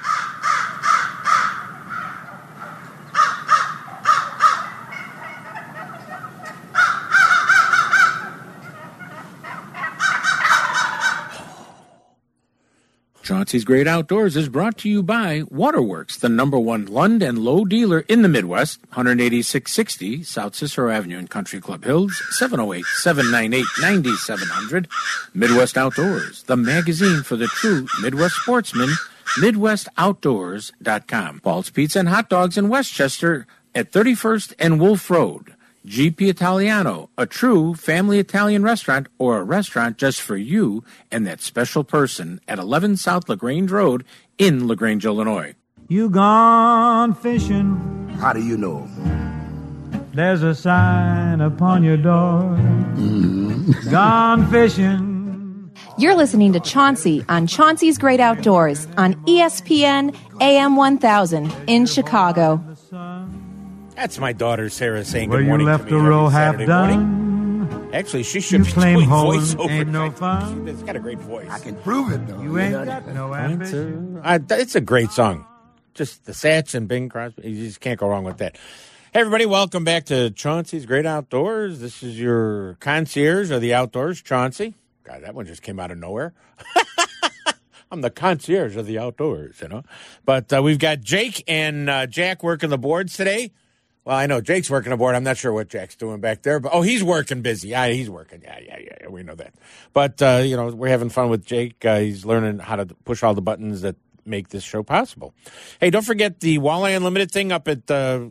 [SPEAKER 4] Chauncey's Great Outdoors is brought to you by Waterworks, the #1 Lund and Low dealer in the Midwest, 18660 South Cicero Avenue in Country Club Hills, 708-798-9700. Midwest Outdoors, the magazine for the true Midwest sportsman, MidwestOutdoors.com. Paul's Pizza and Hot Dogs in Westchester at 31st and Wolf Road. GP Italiano, a true family Italian restaurant or a restaurant just for you and that special person at 11 South LaGrange Road in LaGrange, Illinois.
[SPEAKER 16] You gone fishing.
[SPEAKER 17] How do you know?
[SPEAKER 16] There's a sign upon your door.
[SPEAKER 17] Mm-hmm.
[SPEAKER 16] Gone fishing.
[SPEAKER 18] You're listening to Chauncey on Chauncey's Great Outdoors on ESPN AM 1000 in Chicago.
[SPEAKER 2] That's my daughter Sarah saying
[SPEAKER 16] Where
[SPEAKER 2] good morning
[SPEAKER 16] you left
[SPEAKER 2] to me
[SPEAKER 16] the row
[SPEAKER 2] every
[SPEAKER 16] half
[SPEAKER 2] Saturday
[SPEAKER 16] done.
[SPEAKER 2] morning. Actually, she should be
[SPEAKER 16] claim
[SPEAKER 2] doing
[SPEAKER 16] home
[SPEAKER 2] voiceover.
[SPEAKER 16] ain't no fun.
[SPEAKER 2] She's got a great voice.
[SPEAKER 17] I can prove it, though.
[SPEAKER 16] You ain't got no ambition.
[SPEAKER 2] It's a great song. Just the Satch and Bing Crosby. You just can't go wrong with that. Hey, everybody, welcome back to Chauncey's Great Outdoors. This is your concierge of the outdoors, Chauncey. God, that one just came out of nowhere. I'm the concierge of the outdoors, you know. But we've got Jake and Jack working the boards today. Well, I know Jake's working the board. I'm not sure what Jack's doing back there. But he's working busy. Yeah, he's working. Yeah, we know that. But, we're having fun with Jake. He's learning how to push all the buttons that make this show possible. Hey, don't forget the Walleye Unlimited thing up at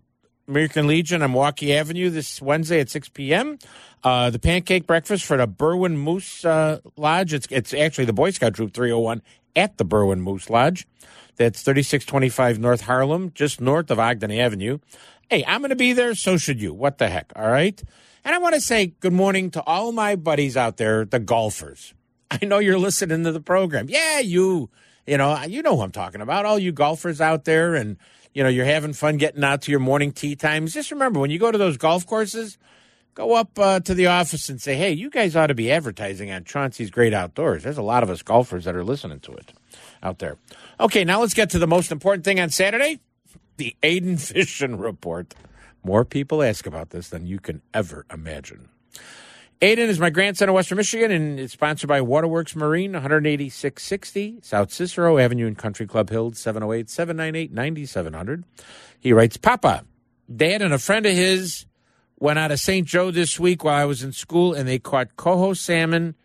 [SPEAKER 2] American Legion on Milwaukee Avenue this Wednesday at 6 p.m. The pancake breakfast for the Berwyn Moose Lodge. It's actually the Boy Scout Troop 301 at the Berwyn Moose Lodge. That's 3625 North Harlem, just north of Ogden Avenue. Hey, I'm going to be there, so should you. What the heck, all right? And I want to say good morning to all my buddies out there, the golfers. I know you're listening to the program. Yeah, you know who I'm talking about, all you golfers out there, and, you're having fun getting out to your morning tee times. Just remember, when you go to those golf courses, go up to the office and say, hey, you guys ought to be advertising on Chauncey's Great Outdoors. There's a lot of us golfers that are listening to it out there. Okay, now let's get to the most important thing on Saturday, the Aiden Fishing Report. More people ask about this than you can ever imagine. Aiden is my grandson of Western Michigan, and it's sponsored by Waterworks Marine, 18660 South Cicero Avenue in Country Club Hills, 708-798-9700. He writes, Papa, Dad and a friend of his went out of St. Joe this week while I was in school, and they caught coho salmon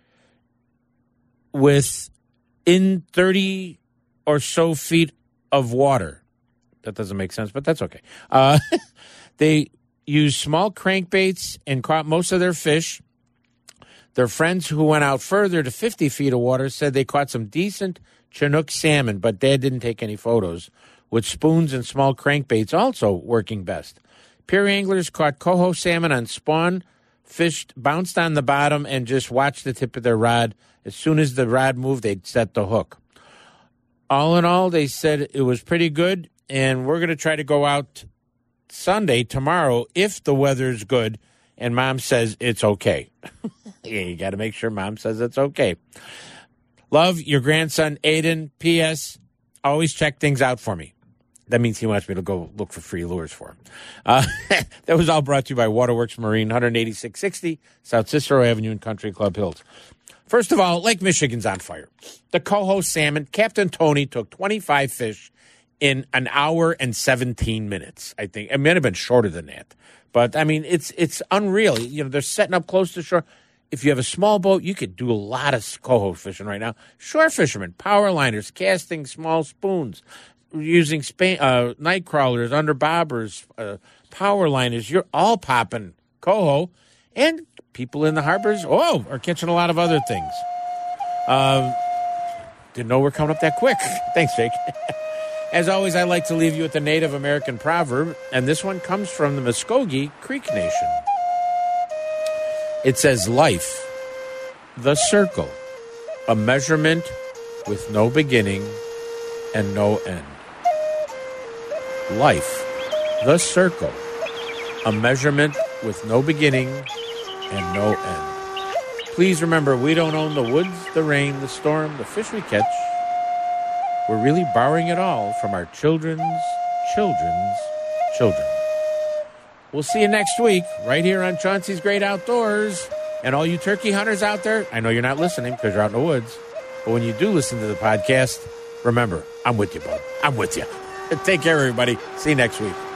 [SPEAKER 2] within 30 or so feet of water. That doesn't make sense, but that's okay. They used small crankbaits and caught most of their fish. Their friends who went out further to 50 feet of water said they caught some decent Chinook salmon, but Dad didn't take any photos, with spoons and small crankbaits also working best. Pier anglers caught coho salmon on spawn, fished, bounced on the bottom, and just watched the tip of their rod. As soon as the rod moved, they'd set the hook. All in all, they said it was pretty good, and we're going to try to go out Sunday, tomorrow, if the weather's good, and Mom says it's okay. Yeah, you got to make sure Mom says it's okay. Love, your grandson, Aiden. P.S. Always check things out for me. That means he wants me to go look for free lures for him. That was all brought to you by Waterworks Marine, 18660 South Cicero Avenue in Country Club Hills. First of all, Lake Michigan's on fire. The coho salmon, Captain Tony took 25 fish in an hour and 17 minutes, I think. It might have been shorter than that. But, I mean, it's unreal. They're setting up close to shore. If you have a small boat, you could do a lot of coho fishing right now. Shore fishermen, power liners, casting small spoons, using night crawlers, under bobbers, power liners. You're all popping coho. And people in the harbors, are catching a lot of other things. Didn't know we're coming up that quick. Thanks, Jake. As always, I like to leave you with a Native American proverb, and this one comes from the Muskogee Creek Nation. It says, life, the circle, a measurement with no beginning and no end. Life, the circle, a measurement with no beginning and no end. Please remember, we don't own the woods, the rain, the storm, the fish we catch. We're really borrowing it all from our children's children's children. We'll see you next week right here on Chauncey's Great Outdoors. And all you turkey hunters out there, I know you're not listening because you're out in the woods, but when you do listen to the podcast, remember, I'm with you, bud. I'm with you. Take care, everybody. See you next week.